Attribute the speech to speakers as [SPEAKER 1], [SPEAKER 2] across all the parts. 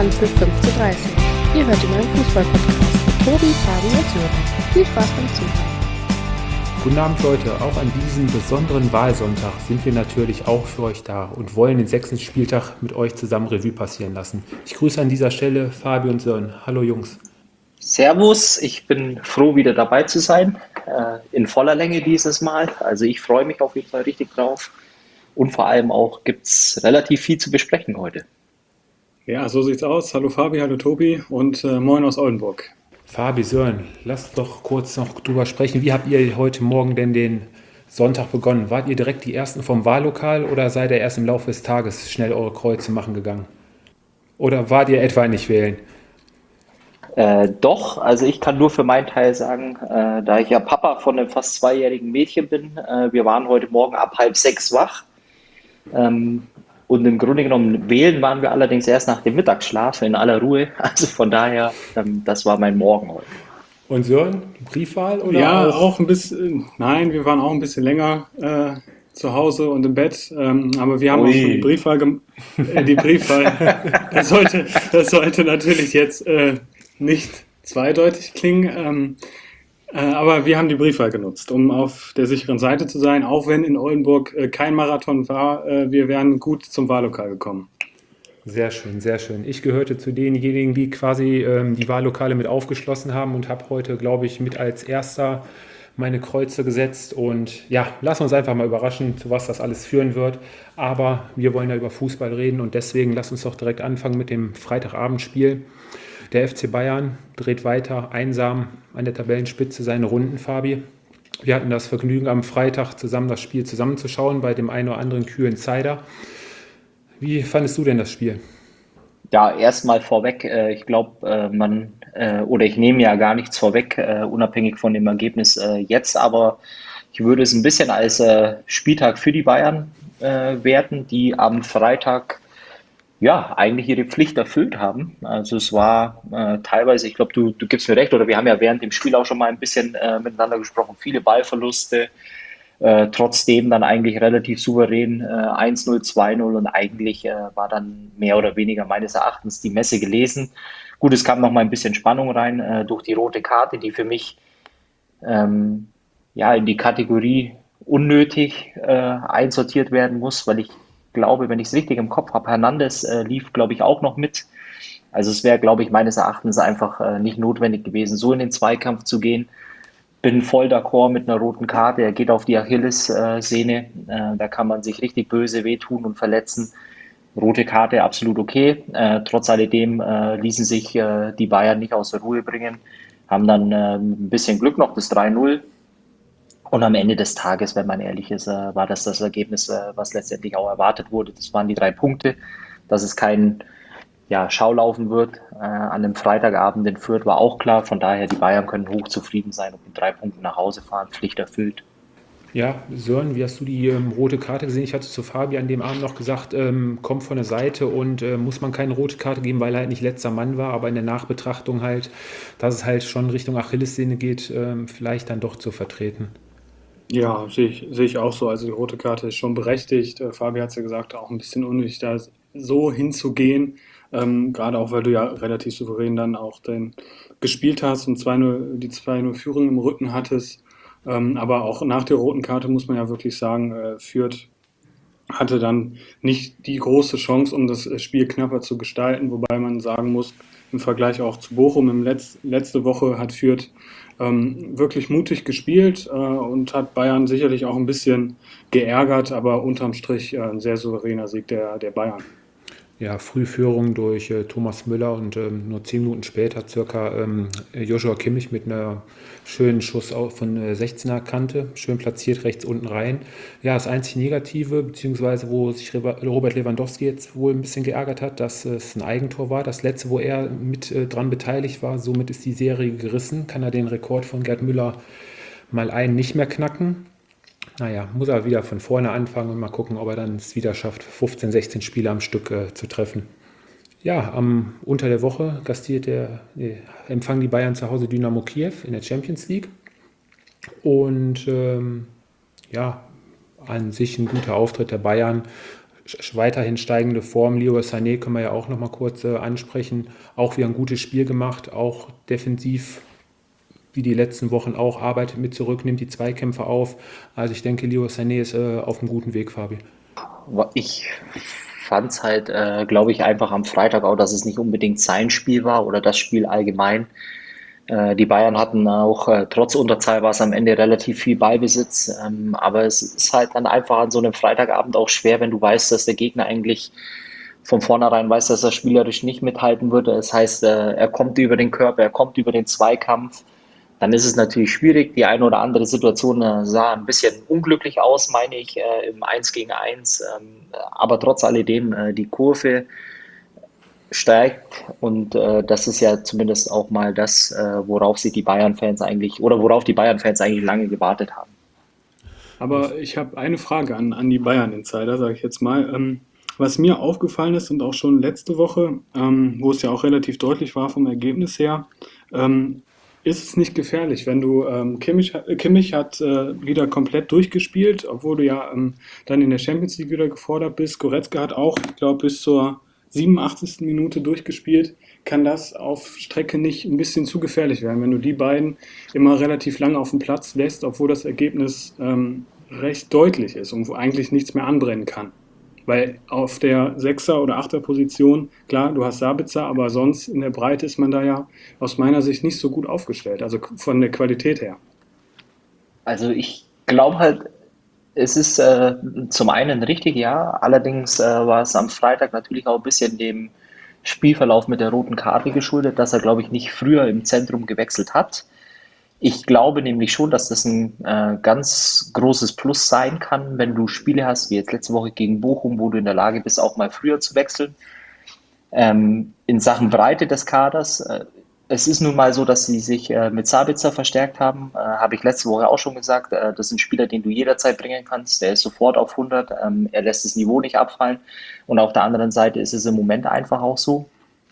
[SPEAKER 1] Anpfiff 15:30 Uhr. Ihr hört den neuen Fußball-Podcast mit Tobi, Fabi und Sören. Viel Spaß beim Zuhören.
[SPEAKER 2] Guten Abend Leute, auch an diesem besonderen Wahlsonntag sind wir natürlich auch für euch da und wollen den 6. Spieltag mit euch zusammen Revue passieren lassen. Ich grüße an dieser Stelle Fabi und Sören. Hallo Jungs.
[SPEAKER 3] Servus, ich bin froh, wieder dabei zu sein, in voller Länge dieses Mal. Also ich freue mich auf jeden Fall richtig drauf und vor allem auch gibt es relativ viel zu besprechen heute.
[SPEAKER 4] Ja, so sieht's aus. Hallo Fabi, hallo Tobi und moin aus Oldenburg.
[SPEAKER 2] Fabi, Sören, lasst doch kurz noch drüber sprechen. Wie habt ihr heute Morgen denn den Sonntag begonnen? Wart ihr direkt die Ersten vom Wahllokal oder seid ihr erst im Laufe des Tages schnell eure Kreuze machen gegangen? Oder wart ihr etwa nicht wählen?
[SPEAKER 3] Doch, also ich kann nur für meinen Teil sagen, da ich ja Papa von einem fast zweijährigen Mädchen bin, wir waren heute Morgen ab 5:30 wach. Und im Grunde genommen wählen waren wir allerdings erst nach dem Mittagsschlaf in aller Ruhe. Also von daher, das war mein Morgen heute.
[SPEAKER 2] Und Sören, Briefwahl oder
[SPEAKER 4] Ja,
[SPEAKER 2] auch?
[SPEAKER 4] auch ein bisschen, nein, wir waren auch ein bisschen länger zu Hause und im Bett, aber wir haben auch schon die
[SPEAKER 3] Ui.
[SPEAKER 4] Briefwahl, die Briefwahl, das sollte natürlich jetzt nicht zweideutig klingen, aber wir haben die Briefwahl genutzt, um auf der sicheren Seite zu sein, auch wenn in Oldenburg kein Marathon war, wir wären gut zum Wahllokal gekommen.
[SPEAKER 2] Sehr schön, sehr schön. Ich gehörte zu denjenigen, die quasi die Wahllokale mit aufgeschlossen haben und habe heute, glaube ich, mit als erster meine Kreuze gesetzt. Und ja, lassen wir uns einfach mal überraschen, zu was das alles führen wird. Aber wir wollen ja über Fußball reden und deswegen lasst uns doch direkt anfangen mit dem Freitagabendspiel. Der FC Bayern dreht weiter einsam an der Tabellenspitze seine Runden, Fabi. Wir hatten das Vergnügen, am Freitag zusammen das Spiel zusammenzuschauen bei dem einen oder anderen kühlen Cider. Wie fandest du denn das Spiel?
[SPEAKER 3] Ja, erstmal vorweg, ich glaube, oder ich nehme ja gar nichts vorweg, unabhängig von dem Ergebnis jetzt, aber ich würde es ein bisschen als Spieltag für die Bayern werten, die am Freitag ja eigentlich ihre Pflicht erfüllt haben. Also es war teilweise, ich glaube, du gibst mir recht, oder wir haben ja während dem Spiel auch schon mal ein bisschen miteinander gesprochen, viele Ballverluste. Trotzdem dann eigentlich relativ souverän 1:0, 2:0 und eigentlich war dann mehr oder weniger meines Erachtens die Messe gelesen. Gut, es kam noch mal ein bisschen Spannung rein durch die rote Karte, die für mich ja in die Kategorie unnötig einsortiert werden muss, weil ich glaube, wenn ich es richtig im Kopf habe, Hernandez lief, glaube ich, auch noch mit. Also es wäre, glaube ich, meines Erachtens einfach nicht notwendig gewesen, so in den Zweikampf zu gehen. Bin voll d'accord mit einer roten Karte. Er geht auf die Achillessehne. Da kann man sich richtig böse wehtun und verletzen. Rote Karte absolut okay. Trotz alledem ließen sich die Bayern nicht aus der Ruhe bringen, haben dann ein bisschen Glück noch das 3:0. Und am Ende des Tages, wenn man ehrlich ist, war das Ergebnis, was letztendlich auch erwartet wurde. Das waren die 3 Punkte. Dass es kein Schaulaufen wird an einem Freitagabend in Fürth, war auch klar. Von daher, die Bayern können hochzufrieden sein und mit 3 Punkten nach Hause fahren, Pflicht erfüllt.
[SPEAKER 2] Ja, Sören, wie hast du die rote Karte gesehen? Ich hatte zu Fabi an dem Abend noch gesagt, kommt von der Seite und muss man keine rote Karte geben, weil er halt nicht letzter Mann war, aber in der Nachbetrachtung halt, dass es halt schon Richtung Achillessehne geht, vielleicht dann doch zu vertreten.
[SPEAKER 4] Ja, sehe ich auch so. Also die rote Karte ist schon berechtigt. Fabi hat es ja gesagt, auch ein bisschen unnötig, da so hinzugehen. Gerade auch, weil du ja relativ souverän dann auch gespielt hast und 2:0, die 2:0 Führung im Rücken hattest. Aber auch nach der roten Karte muss man ja wirklich sagen, Fürth hatte dann nicht die große Chance, um das Spiel knapper zu gestalten, wobei man sagen muss, im Vergleich auch zu Bochum, letzte Woche hat Fürth wirklich mutig gespielt und hat Bayern sicherlich auch ein bisschen geärgert, aber unterm Strich ein sehr souveräner Sieg der Bayern.
[SPEAKER 2] Ja, Frühführung durch Thomas Müller und nur 10 Minuten später circa Joshua Kimmich mit einer schönen Schuss von 16er Kante, schön platziert rechts unten rein. Ja, das einzig Negative, beziehungsweise wo sich Robert Lewandowski jetzt wohl ein bisschen geärgert hat, dass es ein Eigentor war. Das letzte, wo er mit dran beteiligt war, somit ist die Serie gerissen. Kann er den Rekord von Gerd Müller mal einen nicht mehr knacken. Naja, muss er wieder von vorne anfangen und mal gucken, ob er dann es wieder schafft, 15, 16 Spiele am Stück zu treffen. Ja, unter der Woche empfangen die Bayern zu Hause Dynamo Kiew in der Champions League. Und ja, an sich ein guter Auftritt der Bayern. weiterhin steigende Form. Leroy Sané können wir ja auch noch mal kurz ansprechen. Auch wieder ein gutes Spiel gemacht, auch defensiv wie die letzten Wochen auch, arbeitet mit zurück, nimmt die Zweikämpfe auf. Also ich denke, Leroy Sané ist auf einem guten Weg, Fabi.
[SPEAKER 3] Ich fand es halt, glaube ich, einfach am Freitag auch, dass es nicht unbedingt sein Spiel war oder das Spiel allgemein. Die Bayern hatten auch, trotz Unterzahl war es am Ende relativ viel Ballbesitz, aber es ist halt dann einfach an so einem Freitagabend auch schwer, wenn du weißt, dass der Gegner eigentlich von vornherein weiß, dass er spielerisch nicht mithalten würde. Das heißt, er kommt über den Körper, er kommt über den Zweikampf. Dann ist es natürlich schwierig. Die eine oder andere Situation sah ein bisschen unglücklich aus, meine ich, im 1 gegen 1. Aber trotz alledem, die Kurve steigt und das ist ja zumindest auch mal das, worauf sich die Bayern-Fans eigentlich oder worauf die Bayern-Fans eigentlich lange gewartet haben.
[SPEAKER 4] Aber ich habe eine Frage an die Bayern-Insider, sage ich jetzt mal. Was mir aufgefallen ist und auch schon letzte Woche, wo es ja auch relativ deutlich war vom Ergebnis her, ist es nicht gefährlich, wenn du Kimmich hat wieder komplett durchgespielt, obwohl du ja dann in der Champions League wieder gefordert bist. Goretzka hat auch, ich glaube, bis zur 87. Minute durchgespielt. Kann das auf Strecke nicht ein bisschen zu gefährlich werden, wenn du die beiden immer relativ lange auf dem Platz lässt, obwohl das Ergebnis recht deutlich ist und wo eigentlich nichts mehr anbrennen kann? Weil auf der Sechser- oder Achter-Position, klar, du hast Sabitzer, aber sonst in der Breite ist man da ja aus meiner Sicht nicht so gut aufgestellt, also von der Qualität her.
[SPEAKER 3] Also ich glaube halt, es ist zum einen richtig, ja. Allerdings war es am Freitag natürlich auch ein bisschen dem Spielverlauf mit der roten Karte geschuldet, dass er, glaube ich, nicht früher im Zentrum gewechselt hat. Ich glaube nämlich schon, dass das ein ganz großes Plus sein kann, wenn du Spiele hast, wie jetzt letzte Woche gegen Bochum, wo du in der Lage bist, auch mal früher zu wechseln. In Sachen Breite des Kaders, es ist nun mal so, dass sie sich mit Sabitzer verstärkt haben. Habe ich letzte Woche auch schon gesagt. Das ist ein Spieler, den du jederzeit bringen kannst. Der ist sofort auf 100. Er lässt das Niveau nicht abfallen. Und auf der anderen Seite ist es im Moment einfach auch so.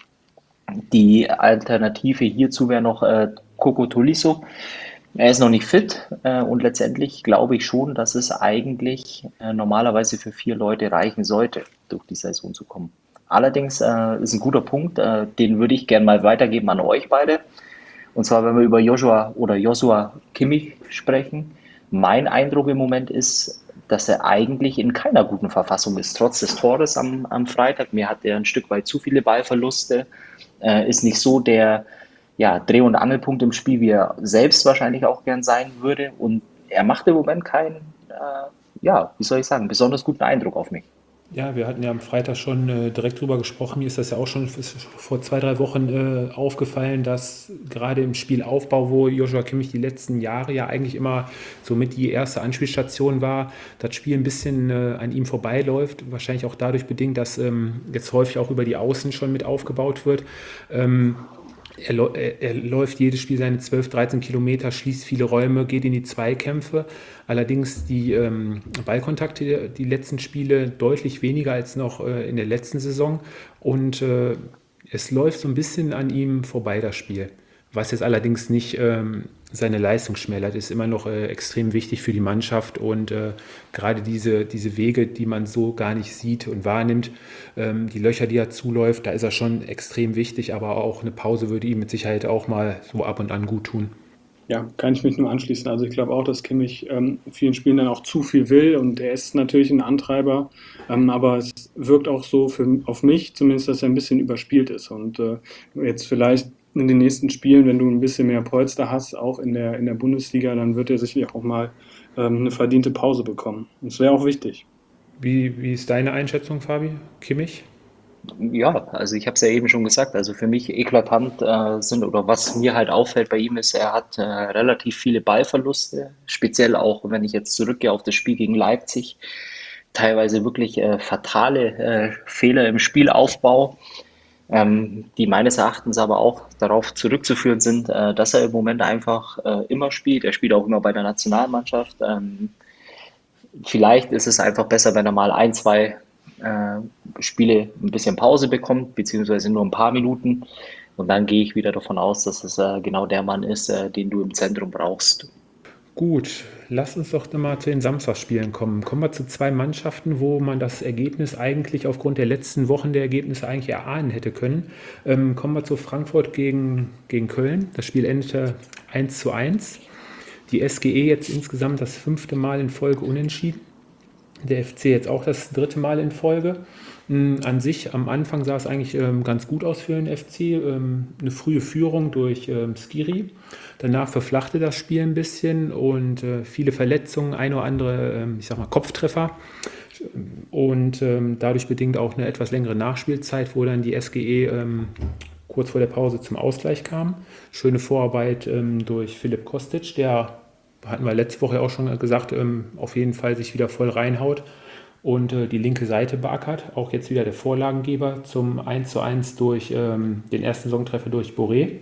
[SPEAKER 3] Die Alternative hierzu wäre noch Coco Tolisso. Er ist noch nicht fit und letztendlich glaube ich schon, dass es eigentlich normalerweise für 4 Leute reichen sollte, durch die Saison zu kommen. Allerdings ist ein guter Punkt, den würde ich gerne mal weitergeben an euch beide. Und zwar, wenn wir über Joshua Kimmich sprechen. Mein Eindruck im Moment ist, dass er eigentlich in keiner guten Verfassung ist, trotz des Tores am Freitag. Mir hat er ein Stück weit zu viele Ballverluste, ist nicht so der Dreh- und Angelpunkt im Spiel, wie er selbst wahrscheinlich auch gern sein würde. Und er macht im Moment keinen, wie soll ich sagen, besonders guten Eindruck auf mich.
[SPEAKER 2] Ja, wir hatten ja am Freitag schon direkt drüber gesprochen. Mir ist das ja auch schon vor 2, 3 Wochen aufgefallen, dass gerade im Spielaufbau, wo Joshua Kimmich die letzten Jahre ja eigentlich immer somit die erste Anspielstation war, das Spiel ein bisschen an ihm vorbeiläuft. Wahrscheinlich auch dadurch bedingt, dass jetzt häufig auch über die Außen schon mit aufgebaut wird. Er läuft jedes Spiel seine 12, 13 Kilometer, schließt viele Räume, geht in die Zweikämpfe. Allerdings die Ballkontakte, die letzten Spiele deutlich weniger als noch in der letzten Saison. Und es läuft so ein bisschen an ihm vorbei, das Spiel. Was jetzt allerdings nicht seine Leistung schmälert, ist immer noch extrem wichtig für die Mannschaft. Und gerade diese Wege, die man so gar nicht sieht und wahrnimmt, die Löcher, die er zuläuft, da ist er schon extrem wichtig. Aber auch eine Pause würde ihm mit Sicherheit auch mal so ab und an gut tun.
[SPEAKER 4] Ja, kann ich mich nur anschließen. Also ich glaube auch, dass Kimmich in vielen Spielen dann auch zu viel will und er ist natürlich ein Antreiber, aber es wirkt auch so auf mich zumindest, dass er ein bisschen überspielt ist und jetzt vielleicht in den nächsten Spielen, wenn du ein bisschen mehr Polster hast, auch in der Bundesliga, dann wird er sicherlich auch mal eine verdiente Pause bekommen. Und das wäre auch wichtig.
[SPEAKER 2] Wie ist deine Einschätzung, Fabi? Kimmich?
[SPEAKER 3] Ja, also ich habe es ja eben schon gesagt, also für mich eklatant sind oder was mir halt auffällt bei ihm ist, er hat relativ viele Ballverluste, speziell auch, wenn ich jetzt zurückgehe auf das Spiel gegen Leipzig, teilweise wirklich fatale Fehler im Spielaufbau, die meines Erachtens aber auch darauf zurückzuführen sind, dass er im Moment einfach immer spielt. Er spielt auch immer bei der Nationalmannschaft. Vielleicht ist es einfach besser, wenn er mal 1, 2 Spiele ein bisschen Pause bekommt, beziehungsweise nur ein paar Minuten. Und dann gehe ich wieder davon aus, dass es genau der Mann ist, den du im Zentrum brauchst.
[SPEAKER 2] Gut, lass uns doch mal zu den Samstagsspielen kommen. Kommen wir zu zwei Mannschaften, wo man das Ergebnis eigentlich aufgrund der letzten Wochen der Ergebnisse eigentlich erahnen hätte können. Kommen wir zu Frankfurt gegen Köln. Das Spiel endete 1:1. Die SGE jetzt insgesamt das 5. Mal in Folge unentschieden. Der FC jetzt auch das 3. Mal in Folge. An sich, am Anfang sah es eigentlich ganz gut aus für den FC. Eine frühe Führung durch Skiri. Danach verflachte das Spiel ein bisschen und viele Verletzungen, ein oder andere, ich sag mal, Kopftreffer. Und dadurch bedingt auch eine etwas längere Nachspielzeit, wo dann die SGE kurz vor der Pause zum Ausgleich kam. Schöne Vorarbeit durch Philipp Kostic, der, hatten wir letzte Woche auch schon gesagt, auf jeden Fall sich wieder voll reinhaut und die linke Seite beackert. Auch jetzt wieder der Vorlagengeber zum 1:1 durch den ersten Saisontreffer durch Boré.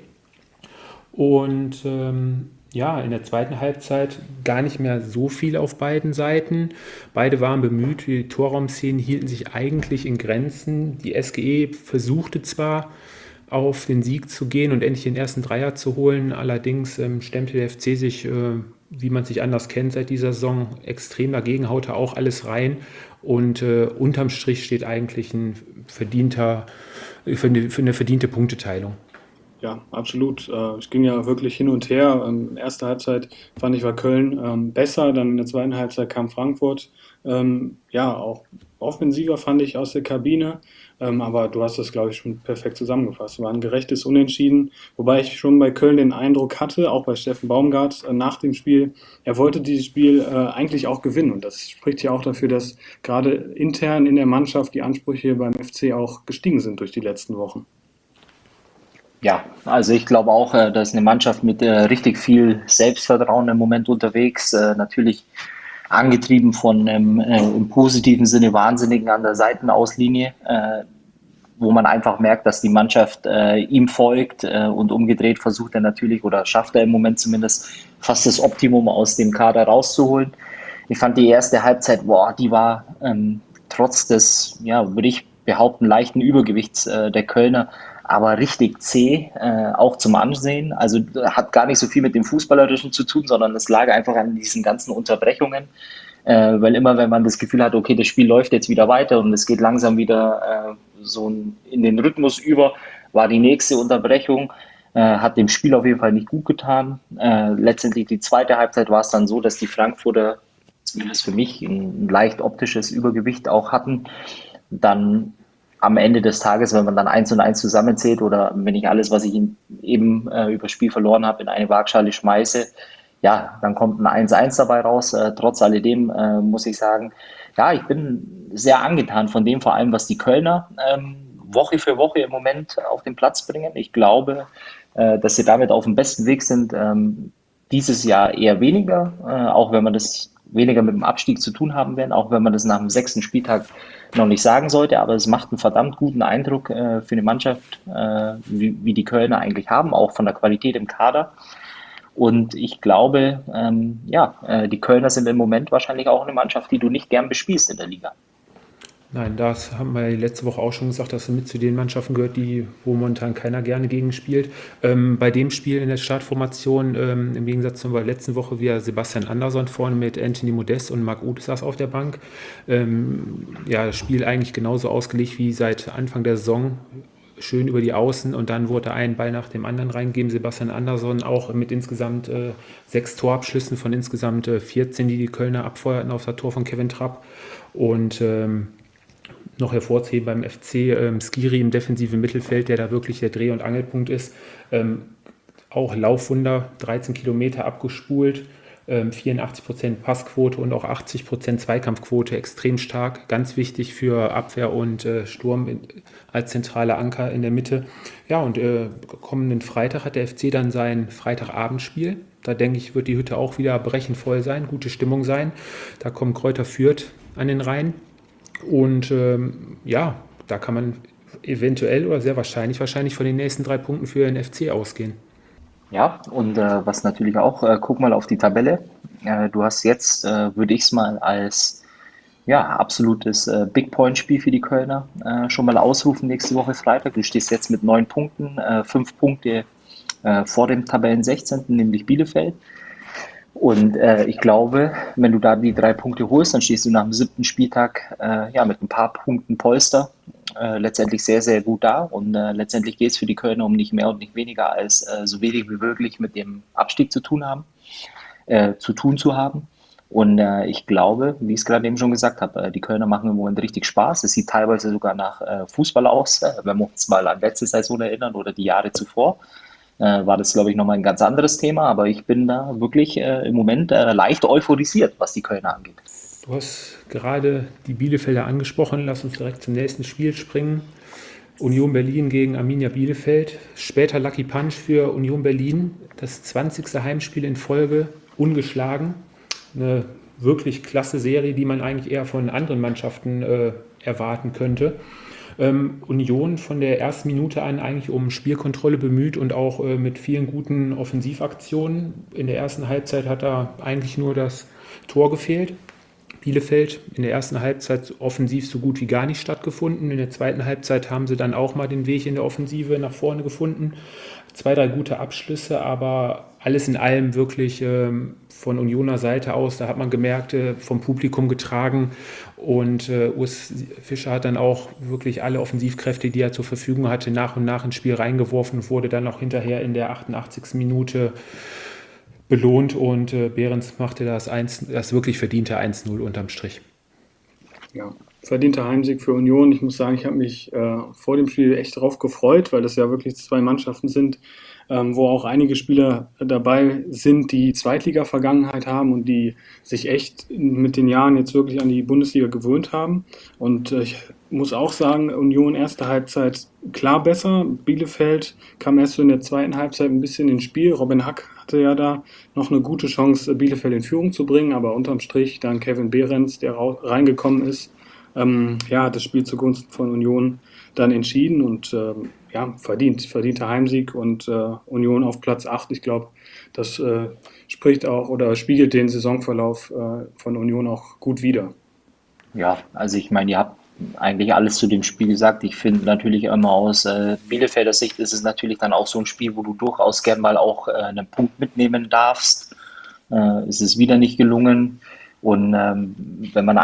[SPEAKER 2] Und ja, in der zweiten Halbzeit gar nicht mehr so viel auf beiden Seiten. Beide waren bemüht, die Torraumszenen hielten sich eigentlich in Grenzen. Die SGE versuchte zwar auf den Sieg zu gehen und endlich den ersten Dreier zu holen, allerdings stemmte der FC sich, wie man sich anders kennt seit dieser Saison, extrem dagegen, haute auch alles rein und unterm Strich steht eigentlich für eine verdiente Punkteteilung.
[SPEAKER 4] Ja, absolut. Es ging ja wirklich hin und her. In der ersten Halbzeit fand ich, war Köln besser, dann in der zweiten Halbzeit kam Frankfurt. Ja, auch offensiver fand ich aus der Kabine, aber du hast das, glaube ich, schon perfekt zusammengefasst. War ein gerechtes Unentschieden, wobei ich schon bei Köln den Eindruck hatte, auch bei Steffen Baumgart nach dem Spiel, er wollte dieses Spiel eigentlich auch gewinnen und das spricht ja auch dafür, dass gerade intern in der Mannschaft die Ansprüche beim FC auch gestiegen sind durch die letzten Wochen.
[SPEAKER 3] Ja, also ich glaube auch, da ist eine Mannschaft mit richtig viel Selbstvertrauen im Moment unterwegs. Natürlich angetrieben von einem im positiven Sinne Wahnsinnigen an der Seitenauslinie, wo man einfach merkt, dass die Mannschaft ihm folgt und umgedreht versucht er natürlich oder schafft er im Moment zumindest fast das Optimum aus dem Kader rauszuholen. Ich fand die erste Halbzeit, boah, die war trotz des, ja, würde ich behaupten, leichten Übergewichts der Kölner, aber richtig zäh, auch zum Ansehen. Also hat gar nicht so viel mit dem Fußballerischen zu tun, sondern es lag einfach an diesen ganzen Unterbrechungen. Weil immer, wenn man das Gefühl hat, okay, das Spiel läuft jetzt wieder weiter und es geht langsam wieder in den Rhythmus über, war die nächste Unterbrechung, hat dem Spiel auf jeden Fall nicht gut getan. Letztendlich die zweite Halbzeit war es dann so, dass die Frankfurter, zumindest für mich, ein leicht optisches Übergewicht auch hatten. Dann am Ende des Tages, wenn man dann 1:1 zusammenzählt oder wenn ich alles, was ich eben über das Spiel verloren habe, in eine Waagschale schmeiße, ja, dann kommt ein 1:1 dabei raus. Trotz alledem muss ich sagen, ja, ich bin sehr angetan von dem, vor allem was die Kölner Woche für Woche im Moment auf den Platz bringen. Ich glaube, dass sie damit auf dem besten Weg sind. Dieses Jahr eher weniger, auch wenn man das weniger mit dem Abstieg zu tun haben werden, auch wenn man das nach dem 6. Spieltag noch nicht sagen sollte, aber es macht einen verdammt guten Eindruck für eine Mannschaft, wie die Kölner eigentlich haben, auch von der Qualität im Kader. Und ich glaube, die Kölner sind im Moment wahrscheinlich auch eine Mannschaft, die du nicht gern bespielst in der Liga.
[SPEAKER 2] Nein, das haben wir letzte Woche auch schon gesagt, dass er mit zu den Mannschaften gehört, wo momentan keiner gerne gegen spielt. Bei dem Spiel in der Startformation, im Gegensatz zur letzten Woche, wieder Sebastian Andersson vorne mit Anthony Modest und Marc Uth saß auf der Bank. Ja, das Spiel eigentlich genauso ausgelegt wie seit Anfang der Saison. Schön über die Außen und dann wurde ein Ball nach dem anderen reingegeben. Sebastian Andersson auch mit insgesamt 6 Torabschlüssen von insgesamt 14, die Kölner abfeuerten auf das Tor von Kevin Trapp. Und noch hervorzuheben beim FC Skiri im defensiven Mittelfeld, der da wirklich der Dreh- und Angelpunkt ist. Auch Laufwunder, 13 Kilometer abgespult, 84% Passquote und auch 80% Zweikampfquote, extrem stark, ganz wichtig für Abwehr und Sturm als zentraler Anker in der Mitte. Ja, und kommenden Freitag hat der FC dann sein Freitagabendspiel. Da denke ich, wird die Hütte auch wieder brechend voll sein, gute Stimmung sein. Da kommt Kräuter Fürth an den Rhein. Und ja, da kann man eventuell oder sehr wahrscheinlich von den nächsten 3 Punkten für den FC ausgehen.
[SPEAKER 3] Ja, und was natürlich auch, guck mal auf die Tabelle. Du hast jetzt, würde ich es mal als ja, absolutes Big Point-Spiel für die Kölner schon mal ausrufen nächste Woche Freitag. Du stehst jetzt mit 9 Punkten, 5 Punkte vor dem Tabellen 16., nämlich Bielefeld. Und ich glaube, wenn du da die 3 Punkte holst, dann stehst du nach dem 7. Spieltag ja, mit ein paar Punkten Polster letztendlich sehr, sehr gut da. Und letztendlich geht es für die Kölner um nicht mehr und nicht weniger als so wenig wie möglich mit dem Abstieg zu tun zu haben. Und ich glaube, wie ich es gerade eben schon gesagt habe, die Kölner machen im Moment richtig Spaß. Es sieht teilweise sogar nach Fußball aus, wenn wir uns mal an letzte Saison erinnern oder die Jahre zuvor. War das, glaube ich, nochmal ein ganz anderes Thema. Aber ich bin da wirklich im Moment leicht euphorisiert, was die Kölner angeht.
[SPEAKER 2] Du hast gerade die Bielefelder angesprochen. Lass uns direkt zum nächsten Spiel springen. Union Berlin gegen Arminia Bielefeld. Später Lucky Punch für Union Berlin. Das 20. Heimspiel in Folge, ungeschlagen. Eine wirklich klasse Serie, die man eigentlich eher von anderen Mannschaften erwarten könnte. Union von der ersten Minute an eigentlich um Spielkontrolle bemüht und auch mit vielen guten Offensivaktionen. In der ersten Halbzeit hat da eigentlich nur das Tor gefehlt. Bielefeld in der ersten Halbzeit offensiv so gut wie gar nicht stattgefunden. In der zweiten Halbzeit haben sie dann auch mal den Weg in der Offensive nach vorne gefunden. 2, 3 gute Abschlüsse, aber alles in allem wirklich von Unioner Seite aus, da hat man gemerkt, vom Publikum getragen, und Urs Fischer hat dann auch wirklich alle Offensivkräfte, die er zur Verfügung hatte, nach und nach ins Spiel reingeworfen und wurde dann auch hinterher in der 88. Minute belohnt, und Behrens machte das wirklich verdiente 1-0 unterm Strich.
[SPEAKER 4] Ja, verdienter Heimsieg für Union. Ich muss sagen, ich habe mich vor dem Spiel echt drauf gefreut, weil das ja wirklich 2 Mannschaften sind, wo auch einige Spieler dabei sind, die Zweitliga-Vergangenheit haben und die sich echt mit den Jahren jetzt wirklich an die Bundesliga gewöhnt haben. Und ich muss auch sagen, Union erste Halbzeit klar besser. Bielefeld kam erst so in der zweiten Halbzeit ein bisschen ins Spiel. Robin Hack hatte ja da noch eine gute Chance, Bielefeld in Führung zu bringen, aber unterm Strich dann Kevin Behrens, der reingekommen ist, hat das Spiel zugunsten von Union dann entschieden und verdienter Heimsieg und Union auf Platz 8. Ich glaube, das spricht auch oder spiegelt den Saisonverlauf von Union auch gut wider.
[SPEAKER 3] Ja, also ich meine, ihr habt eigentlich alles zu dem Spiel gesagt. Ich finde natürlich immer aus Bielefelder Sicht ist es natürlich dann auch so ein Spiel, wo du durchaus gern mal auch einen Punkt mitnehmen darfst. Es ist wieder nicht gelungen. Und wenn man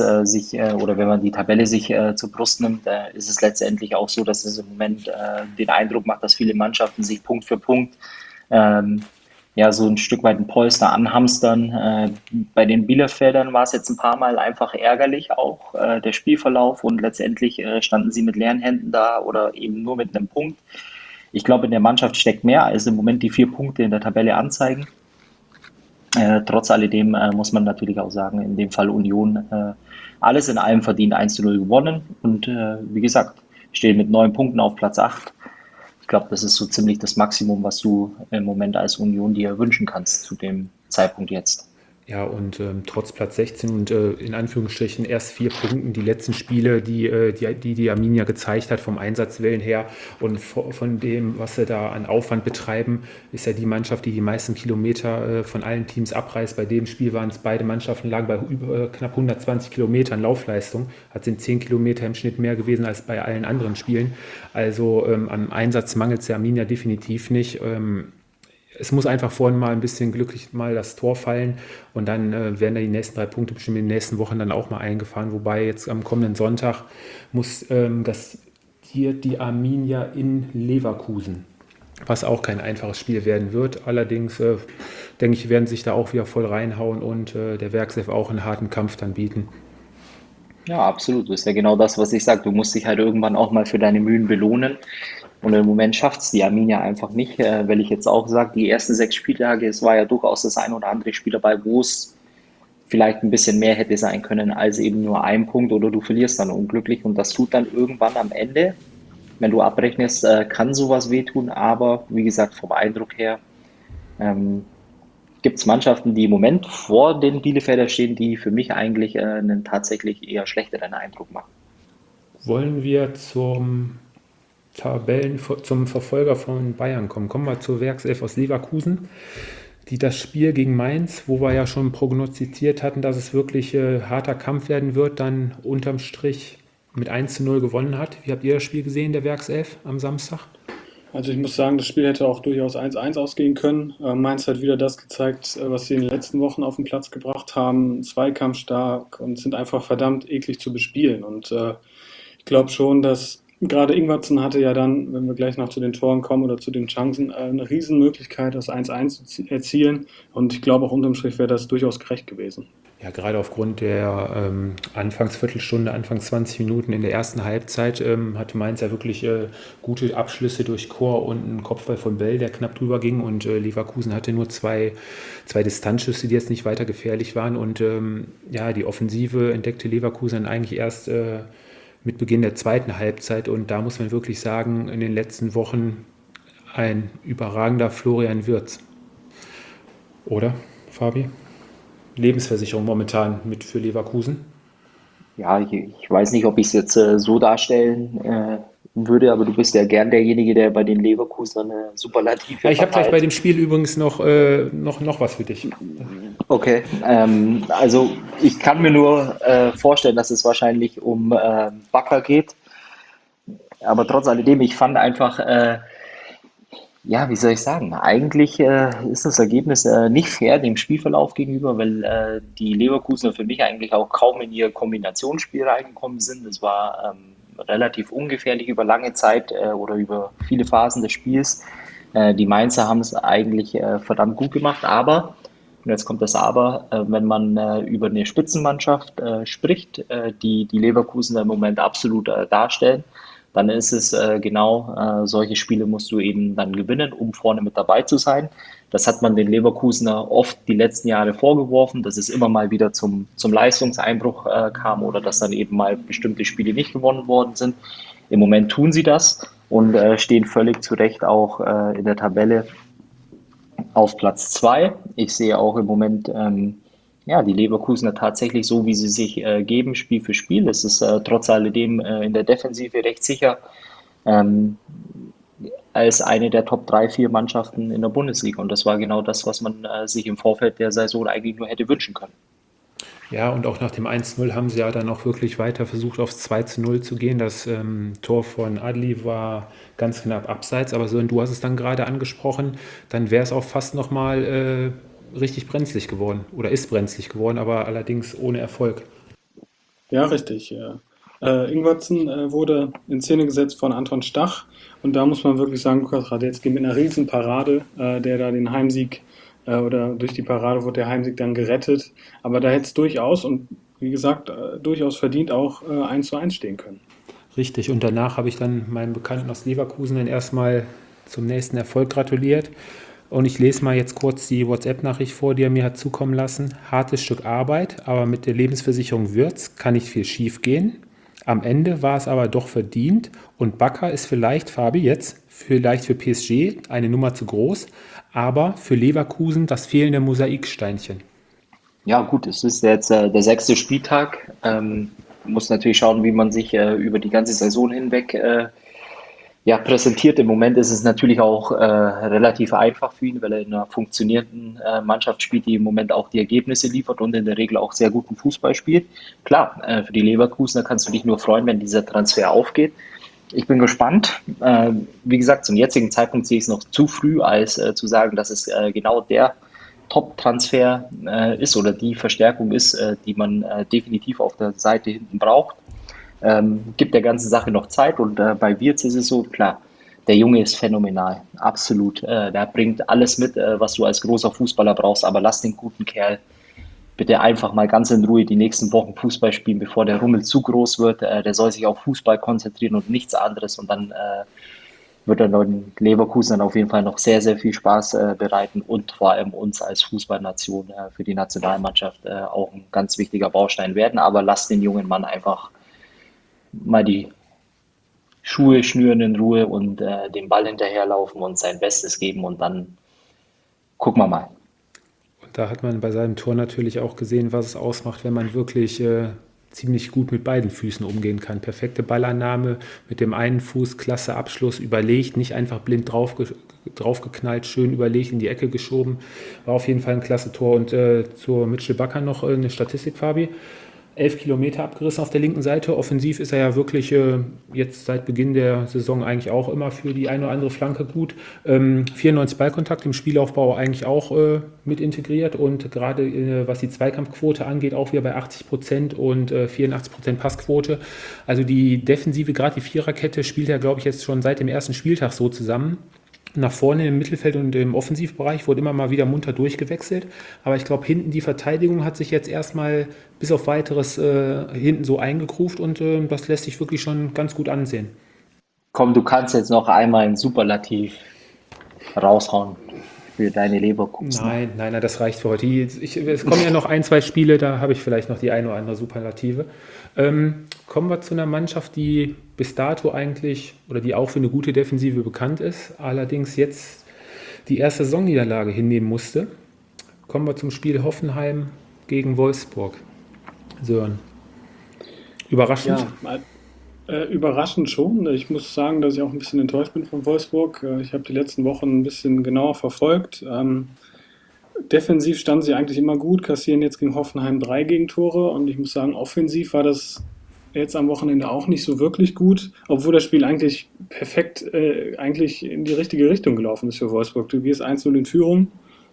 [SPEAKER 3] wenn man die Tabelle sich zur Brust nimmt, ist es letztendlich auch so, dass es im Moment den Eindruck macht, dass viele Mannschaften sich Punkt für Punkt so ein Stück weit ein Polster anhamstern. Bei den Bielefeldern war es jetzt ein paar Mal einfach ärgerlich auch, der Spielverlauf, und letztendlich standen sie mit leeren Händen da oder eben nur mit einem Punkt. Ich glaube, in der Mannschaft steckt mehr, als im Moment die 4 Punkte in der Tabelle anzeigen. Trotz alledem muss man natürlich auch sagen, in dem Fall Union alles in allem verdient 1-0 gewonnen und wie gesagt, stehen mit 9 Punkten auf Platz 8. Ich glaube, das ist so ziemlich das Maximum, was du im Moment als Union dir wünschen kannst zu dem Zeitpunkt jetzt.
[SPEAKER 2] Ja, und trotz Platz 16 und in Anführungsstrichen erst 4 Punkten die letzten Spiele, die Arminia gezeigt hat, vom Einsatzwillen her und von dem, was sie da an Aufwand betreiben, ist ja die Mannschaft, die meisten Kilometer von allen Teams abreißt. Bei dem Spiel waren es beide Mannschaften, lagen bei knapp 120 Kilometern Laufleistung. Sind 10 Kilometer im Schnitt mehr gewesen als bei allen anderen Spielen. Also am Einsatz mangelt es der Arminia definitiv nicht. Es muss einfach vorhin mal ein bisschen glücklich mal das Tor fallen, und dann werden da die nächsten 3 Punkte bestimmt in den nächsten Wochen dann auch mal eingefahren. Wobei jetzt am kommenden Sonntag muss die Arminia in Leverkusen, was auch kein einfaches Spiel werden wird. Allerdings denke ich, werden sich da auch wieder voll reinhauen und der Werkself auch einen harten Kampf dann bieten.
[SPEAKER 3] Ja, absolut. Das ist ja genau das, was ich sage. Du musst dich halt irgendwann auch mal für deine Mühen belohnen. Und im Moment schafft es die Arminia einfach nicht, weil ich jetzt auch sage, die ersten 6 Spieltage, es war ja durchaus das ein oder andere Spiel dabei, wo es vielleicht ein bisschen mehr hätte sein können als eben nur 1 Punkt, oder du verlierst dann unglücklich, und das tut dann irgendwann am Ende, wenn du abrechnest, kann sowas wehtun, aber wie gesagt, vom Eindruck her gibt es Mannschaften, die im Moment vor den Bielefelder stehen, die für mich eigentlich einen tatsächlich eher schlechteren Eindruck machen.
[SPEAKER 2] Wollen wir zum Verfolger von Bayern kommen? Kommen wir zur Werkself aus Leverkusen, die das Spiel gegen Mainz, wo wir ja schon prognostiziert hatten, dass es wirklich harter Kampf werden wird, dann unterm Strich mit 1-0 gewonnen hat. Wie habt ihr das Spiel gesehen, der Werkself am Samstag?
[SPEAKER 4] Also ich muss sagen, das Spiel hätte auch durchaus 1-1 ausgehen können. Mainz hat wieder das gezeigt, was sie in den letzten Wochen auf den Platz gebracht haben. Zweikampfstark und sind einfach verdammt eklig zu bespielen. Und ich glaube schon, dass gerade Ingwertsen hatte ja dann, wenn wir gleich noch zu den Toren kommen oder zu den Chancen, eine Riesenmöglichkeit, das 1-1 zu erzielen. Und ich glaube auch unterm Strich wäre das durchaus gerecht gewesen.
[SPEAKER 2] Ja, gerade aufgrund der Anfangsviertelstunde, Anfangs 20 Minuten in der ersten Halbzeit hatte Mainz ja wirklich gute Abschlüsse durch Chor und einen Kopfball von Bell, der knapp drüber ging. Und Leverkusen hatte nur zwei Distanzschüsse, die jetzt nicht weiter gefährlich waren. Und ja, die Offensive entdeckte Leverkusen dann eigentlich erst mit Beginn der zweiten Halbzeit. Und da muss man wirklich sagen, in den letzten Wochen ein überragender Florian Wirtz. Oder, Fabi? Lebensversicherung momentan mit für Leverkusen.
[SPEAKER 3] Ja, ich weiß nicht, ob ich es jetzt so darstellen würde, aber du bist ja gern derjenige, der bei den Leverkusenern
[SPEAKER 2] Ja,
[SPEAKER 3] Superlative
[SPEAKER 2] ich habe gleich bei
[SPEAKER 3] verteilt.
[SPEAKER 2] dem Spiel übrigens noch was für dich.
[SPEAKER 3] Okay, also ich kann mir nur vorstellen, dass es wahrscheinlich um Bakker geht, aber trotz alledem, ich fand einfach, ja, wie soll ich sagen, eigentlich ist das Ergebnis nicht fair dem Spielverlauf gegenüber, weil die Leverkusener für mich eigentlich auch kaum in ihr Kombinationsspiel reingekommen sind. Es war relativ ungefährlich über lange Zeit oder über viele Phasen des Spiels. Die Mainzer haben es eigentlich verdammt gut gemacht, aber, und jetzt kommt das Aber, wenn man über eine Spitzenmannschaft spricht, die Leverkusener im Moment absolut darstellen, dann ist es genau, solche Spiele musst du eben dann gewinnen, um vorne mit dabei zu sein. Das hat man den Leverkusener oft die letzten Jahre vorgeworfen, dass es immer mal wieder zum Leistungseinbruch kam oder dass dann eben mal bestimmte Spiele nicht gewonnen worden sind. Im Moment tun sie das und stehen völlig zu Recht auch in der Tabelle auf Platz 2. Ich sehe auch im Moment ja, die Leverkusener tatsächlich so, wie sie sich geben, Spiel für Spiel. Es ist trotz alledem in der Defensive recht sicher ähm, als eine der Top 3, 4 Mannschaften in der Bundesliga. Und das war genau das, was man sich im Vorfeld der Saison eigentlich nur hätte wünschen können.
[SPEAKER 2] Ja, und auch nach dem 1-0 haben sie ja dann auch wirklich weiter versucht, aufs 2-0 zu gehen. Das Tor von Adli war ganz knapp abseits, aber so, und du hast es dann gerade angesprochen, dann wäre es auch fast nochmal richtig brenzlig geworden oder ist brenzlig geworden, aber allerdings ohne Erfolg.
[SPEAKER 4] Ja, richtig. Ja. Ingwertsen wurde in Szene gesetzt von Anton Stach und da muss man wirklich sagen, Lukas Radetzky mit einer riesen Parade, der da den Heimsieg oder durch die Parade wurde der Heimsieg dann gerettet. Aber da hätte es durchaus und wie gesagt, durchaus verdient auch 1:1 stehen können.
[SPEAKER 2] Richtig, und danach habe ich dann meinem Bekannten aus Leverkusen dann erstmal zum nächsten Erfolg gratuliert. Und ich lese mal jetzt kurz die WhatsApp-Nachricht vor, die er mir hat zukommen lassen. Hartes Stück Arbeit, aber mit der Lebensversicherung Würz kann nicht viel schief gehen. Am Ende war es aber doch verdient und Bakker ist vielleicht, Fabi, jetzt vielleicht für PSG eine Nummer zu groß, aber für Leverkusen das fehlende Mosaiksteinchen.
[SPEAKER 3] Ja, gut, es ist jetzt der 6. Spieltag. Muss natürlich schauen, wie man sich über die ganze Saison hinweg ja, präsentiert. Im Moment ist es natürlich auch relativ einfach für ihn, weil er in einer funktionierenden Mannschaft spielt, die im Moment auch die Ergebnisse liefert und in der Regel auch sehr guten Fußball spielt. Klar, für die Leverkusener kannst du dich nur freuen, wenn dieser Transfer aufgeht. Ich bin gespannt. Wie gesagt, zum jetzigen Zeitpunkt sehe ich es noch zu früh, als zu sagen, dass es genau der Top-Transfer ist oder die Verstärkung ist, die man definitiv auf der Seite hinten braucht. Gibt der ganzen Sache noch Zeit und bei Wirtz ist es so, klar, der Junge ist phänomenal, absolut. Der bringt alles mit, was du als großer Fußballer brauchst, aber lass den guten Kerl bitte einfach mal ganz in Ruhe die nächsten Wochen Fußball spielen, bevor der Rummel zu groß wird. Der soll sich auf Fußball konzentrieren und nichts anderes und dann wird er den Leverkusen dann auf jeden Fall noch sehr, sehr viel Spaß bereiten und vor allem uns als Fußballnation für die Nationalmannschaft auch ein ganz wichtiger Baustein werden. Aber lass den jungen Mann einfach mal die Schuhe schnüren in Ruhe und den Ball hinterherlaufen und sein Bestes geben und dann gucken wir mal.
[SPEAKER 2] Und da hat man bei seinem Tor natürlich auch gesehen, was es ausmacht, wenn man wirklich ziemlich gut mit beiden Füßen umgehen kann. Perfekte Ballannahme mit dem einen Fuß, klasse Abschluss, überlegt, nicht einfach blind draufgeknallt, schön überlegt, in die Ecke geschoben. War auf jeden Fall ein klasse Tor. Und zur Mitchell Bakker noch eine Statistik, Fabi. 11 Kilometer abgerissen auf der linken Seite. Offensiv ist er ja wirklich jetzt seit Beginn der Saison eigentlich auch immer für die eine oder andere Flanke gut. 94 Ballkontakt im Spielaufbau eigentlich auch mit integriert und gerade was die Zweikampfquote angeht, auch wieder bei 80% und 84% Passquote. Also die Defensive, gerade die Viererkette, spielt ja, glaube ich, jetzt schon seit dem ersten Spieltag so zusammen. Nach vorne im Mittelfeld und im Offensivbereich wurde immer mal wieder munter durchgewechselt. Aber ich glaube, hinten die Verteidigung hat sich jetzt erstmal bis auf weiteres hinten so eingegruft und das lässt sich wirklich schon ganz gut ansehen.
[SPEAKER 3] Komm, du kannst jetzt noch einmal ein Superlativ raushauen für deine Leverkusen.
[SPEAKER 2] Nein, das reicht für heute. Es kommen ja noch ein, zwei Spiele, da habe ich vielleicht noch die eine oder andere Superlative. Kommen wir zu einer Mannschaft, die bis dato eigentlich oder die auch für eine gute Defensive bekannt ist, allerdings jetzt die erste Saisonniederlage hinnehmen musste. Kommen wir zum Spiel Hoffenheim gegen Wolfsburg. Sören, überraschend?
[SPEAKER 4] Überraschend schon. Ich muss sagen, dass ich auch ein bisschen enttäuscht bin von Wolfsburg. Ich habe die letzten Wochen ein bisschen genauer verfolgt. Defensiv standen sie eigentlich immer gut, kassieren jetzt gegen Hoffenheim 3 Gegentore und ich muss sagen, offensiv war das jetzt am Wochenende auch nicht so wirklich gut, obwohl das Spiel eigentlich perfekt eigentlich in die richtige Richtung gelaufen ist für Wolfsburg. Du gehst 1-0 in Führung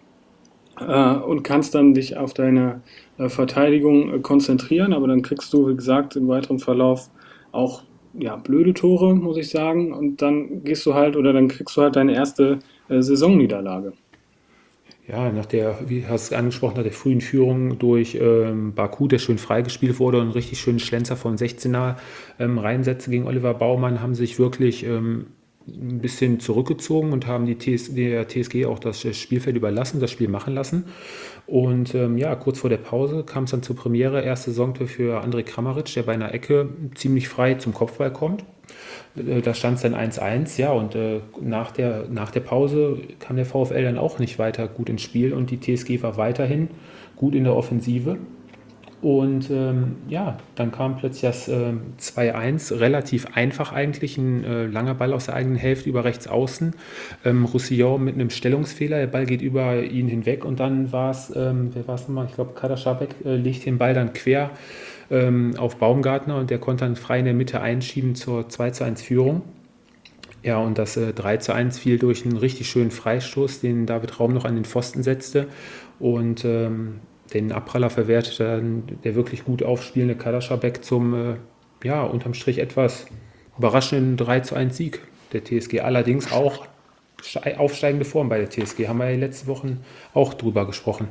[SPEAKER 4] und kannst dann dich auf deine Verteidigung konzentrieren, aber dann kriegst du, wie gesagt, im weiteren Verlauf auch blöde Tore, muss ich sagen, und dann kriegst du halt deine erste Saisonniederlage.
[SPEAKER 2] Ja, wie hast du angesprochen, nach der frühen Führung durch Baku, der schön freigespielt wurde und einen richtig schönen Schlenzer von 16er Reinsätze gegen Oliver Baumann, haben sich wirklich ein bisschen zurückgezogen und haben der TSG auch das Spielfeld überlassen, das Spiel machen lassen. Und kurz vor der Pause kam es dann zur Premiere, erste Saisontor für André Kramaric, der bei einer Ecke ziemlich frei zum Kopfball kommt. Da stand es dann 1-1, ja, und nach der Pause kam der VfL dann auch nicht weiter gut ins Spiel und die TSG war weiterhin gut in der Offensive. Und dann kam plötzlich das 2-1, relativ einfach eigentlich, ein langer Ball aus der eigenen Hälfte über rechts außen. Roussillon mit einem Stellungsfehler, der Ball geht über ihn hinweg und dann war es, wer war es nochmal, ich glaube Kader Schabek legt den Ball dann quer auf Baumgartner und der konnte dann frei in der Mitte einschieben zur 2-1 Führung. Ja, und das 3-1 fiel durch einen richtig schönen Freistoß, den David Raum noch an den Pfosten setzte und den Abpraller verwertete dann der wirklich gut aufspielende Kader Schabek zum, unterm Strich etwas überraschenden 3-1 Sieg der TSG. Allerdings auch aufsteigende Form bei der TSG, haben wir ja letzte Wochen auch drüber gesprochen.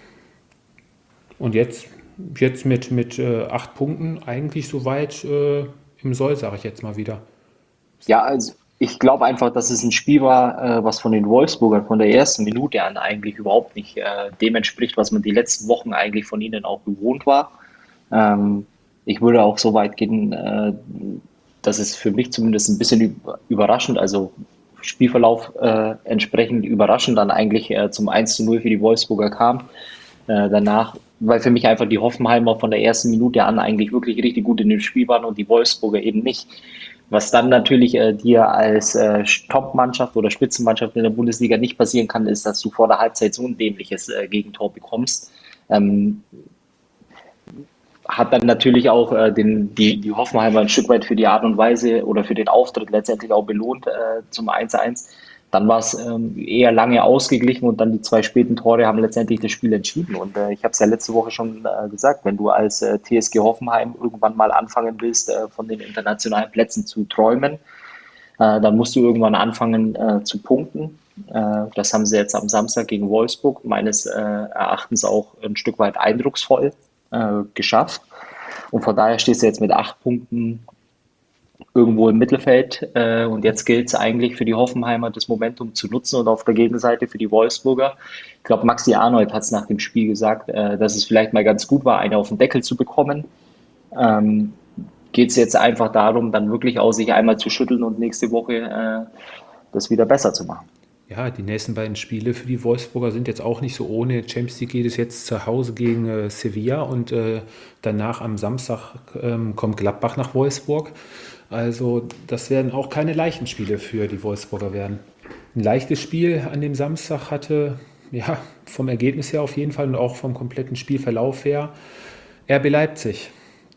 [SPEAKER 2] Und jetzt mit 8 Punkten eigentlich soweit im Soll, sage ich jetzt mal wieder.
[SPEAKER 3] Ja, also ich glaube einfach, dass es ein Spiel war, was von den Wolfsburgern von der ersten Minute an eigentlich überhaupt nicht dem entspricht, was man die letzten Wochen eigentlich von ihnen auch gewohnt war. Ich würde auch so weit gehen, dass es für mich zumindest ein bisschen überraschend, also Spielverlauf entsprechend überraschend dann eigentlich zum 1-0 für die Wolfsburger kam. Danach, weil für mich einfach die Hoffenheimer von der ersten Minute an eigentlich wirklich richtig gut in dem Spiel waren und die Wolfsburger eben nicht. Was dann natürlich dir als Top-Mannschaft oder Spitzenmannschaft in der Bundesliga nicht passieren kann, ist, dass du vor der Halbzeit so ein dämliches Gegentor bekommst. Hat dann natürlich auch die Hoffenheimer ein Stück weit für die Art und Weise oder für den Auftritt letztendlich auch belohnt zum 1-1. Dann war es eher lange ausgeglichen und dann die 2 späten Tore haben letztendlich das Spiel entschieden. Und ich habe es ja letzte Woche schon gesagt, wenn du als TSG Hoffenheim irgendwann mal anfangen willst, von den internationalen Plätzen zu träumen, dann musst du irgendwann anfangen zu punkten. Das haben sie jetzt am Samstag gegen Wolfsburg meines Erachtens auch ein Stück weit eindrucksvoll geschafft. Und von daher stehst du jetzt mit 8 Punkten irgendwo im Mittelfeld und jetzt gilt es eigentlich für die Hoffenheimer, das Momentum zu nutzen und auf der Gegenseite für die Wolfsburger. Ich glaube, Maxi Arnold hat es nach dem Spiel gesagt, dass es vielleicht mal ganz gut war, eine auf den Deckel zu bekommen. Geht es jetzt einfach darum, dann wirklich auch sich einmal zu schütteln und nächste Woche das wieder besser zu machen.
[SPEAKER 2] Ja, die nächsten beiden Spiele für die Wolfsburger sind jetzt auch nicht so ohne. Champions League geht es jetzt zu Hause gegen Sevilla und danach am Samstag kommt Gladbach nach Wolfsburg. Also das werden auch keine leichten Spiele für die Wolfsburger werden. Ein leichtes Spiel an dem Samstag hatte, vom Ergebnis her auf jeden Fall und auch vom kompletten Spielverlauf her, RB Leipzig.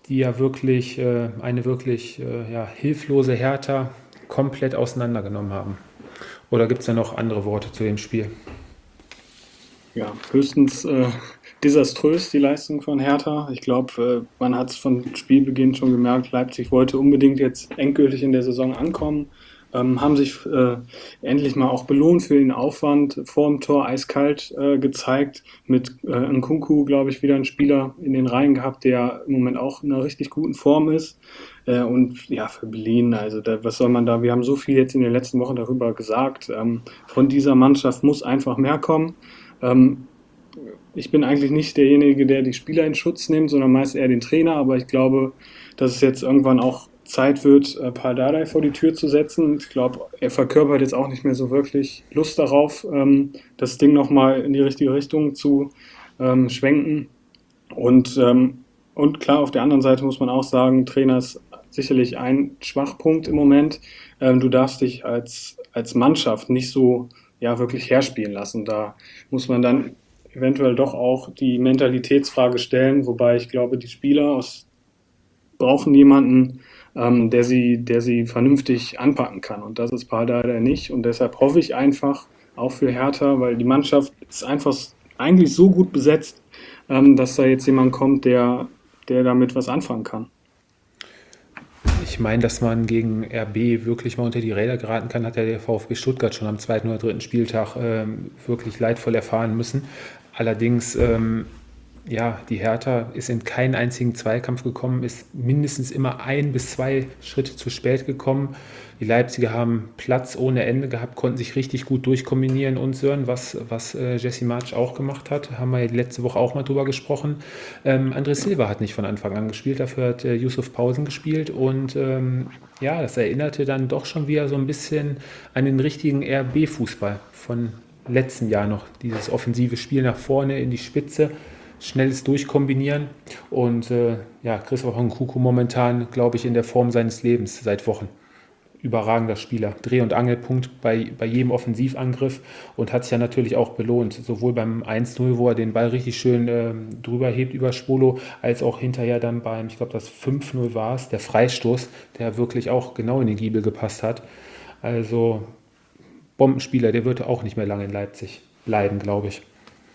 [SPEAKER 2] die ja wirklich eine wirklich hilflose Hertha komplett auseinandergenommen haben. Oder gibt es da noch andere Worte zu dem Spiel?
[SPEAKER 4] Ja, höchstens desaströs die Leistung von Hertha. Ich glaube, man hat es von Spielbeginn schon gemerkt, Leipzig wollte unbedingt jetzt endgültig in der Saison ankommen, haben sich endlich mal auch belohnt für den Aufwand vor dem Tor eiskalt gezeigt. Mit Nkunku, glaube ich, wieder ein Spieler in den Reihen gehabt, der im Moment auch in einer richtig guten Form ist. Und ja, für Berlin, also was soll man da, wir haben so viel jetzt in den letzten Wochen darüber gesagt. Von dieser Mannschaft muss einfach mehr kommen. Ähm, Ich bin eigentlich nicht derjenige, der die Spieler in Schutz nimmt, sondern meist eher den Trainer. Aber ich glaube, dass es jetzt irgendwann auch Zeit wird, Paul Dardai vor die Tür zu setzen. Ich glaube, er verkörpert jetzt auch nicht mehr so wirklich Lust darauf, das Ding nochmal in die richtige Richtung zu schwenken. Und klar, auf der anderen Seite muss man auch sagen, Trainer ist sicherlich ein Schwachpunkt im Moment. Du darfst dich als Mannschaft nicht so wirklich herspielen lassen. Da muss man dann eventuell doch auch die Mentalitätsfrage stellen, wobei ich glaube, die Spieler brauchen jemanden, der sie vernünftig anpacken kann. Und das ist Pardada nicht. Und deshalb hoffe ich einfach, auch für Hertha, weil die Mannschaft ist einfach eigentlich so gut besetzt, dass da jetzt jemand kommt, der damit was anfangen kann.
[SPEAKER 2] Ich meine, dass man gegen RB wirklich mal unter die Räder geraten kann, hat ja der VfB Stuttgart schon am zweiten oder dritten Spieltag wirklich leidvoll erfahren müssen. Allerdings, die Hertha ist in keinen einzigen Zweikampf gekommen, ist mindestens immer 1 bis 2 Schritte zu spät gekommen. Die Leipziger haben Platz ohne Ende gehabt, konnten sich richtig gut durchkombinieren und Sören, was Jesse Marsch auch gemacht hat. Haben wir ja letzte Woche auch mal drüber gesprochen. André Silva hat nicht von Anfang an gespielt, dafür hat Yusuf Pausen gespielt und das erinnerte dann doch schon wieder so ein bisschen an den richtigen RB-Fußball von letzten Jahr noch. Dieses offensive Spiel nach vorne in die Spitze, schnelles Durchkombinieren und Christopher Nkunku momentan, glaube ich, in der Form seines Lebens seit Wochen. Überragender Spieler, Dreh- und Angelpunkt bei jedem Offensivangriff und hat sich ja natürlich auch belohnt, sowohl beim 1-0, wo er den Ball richtig schön drüber hebt über Schwolo, als auch hinterher dann beim, ich glaube das 5-0 war es, der Freistoß, der wirklich auch genau in den Giebel gepasst hat. Also Bombenspieler, der wird auch nicht mehr lange in Leipzig bleiben, glaube ich.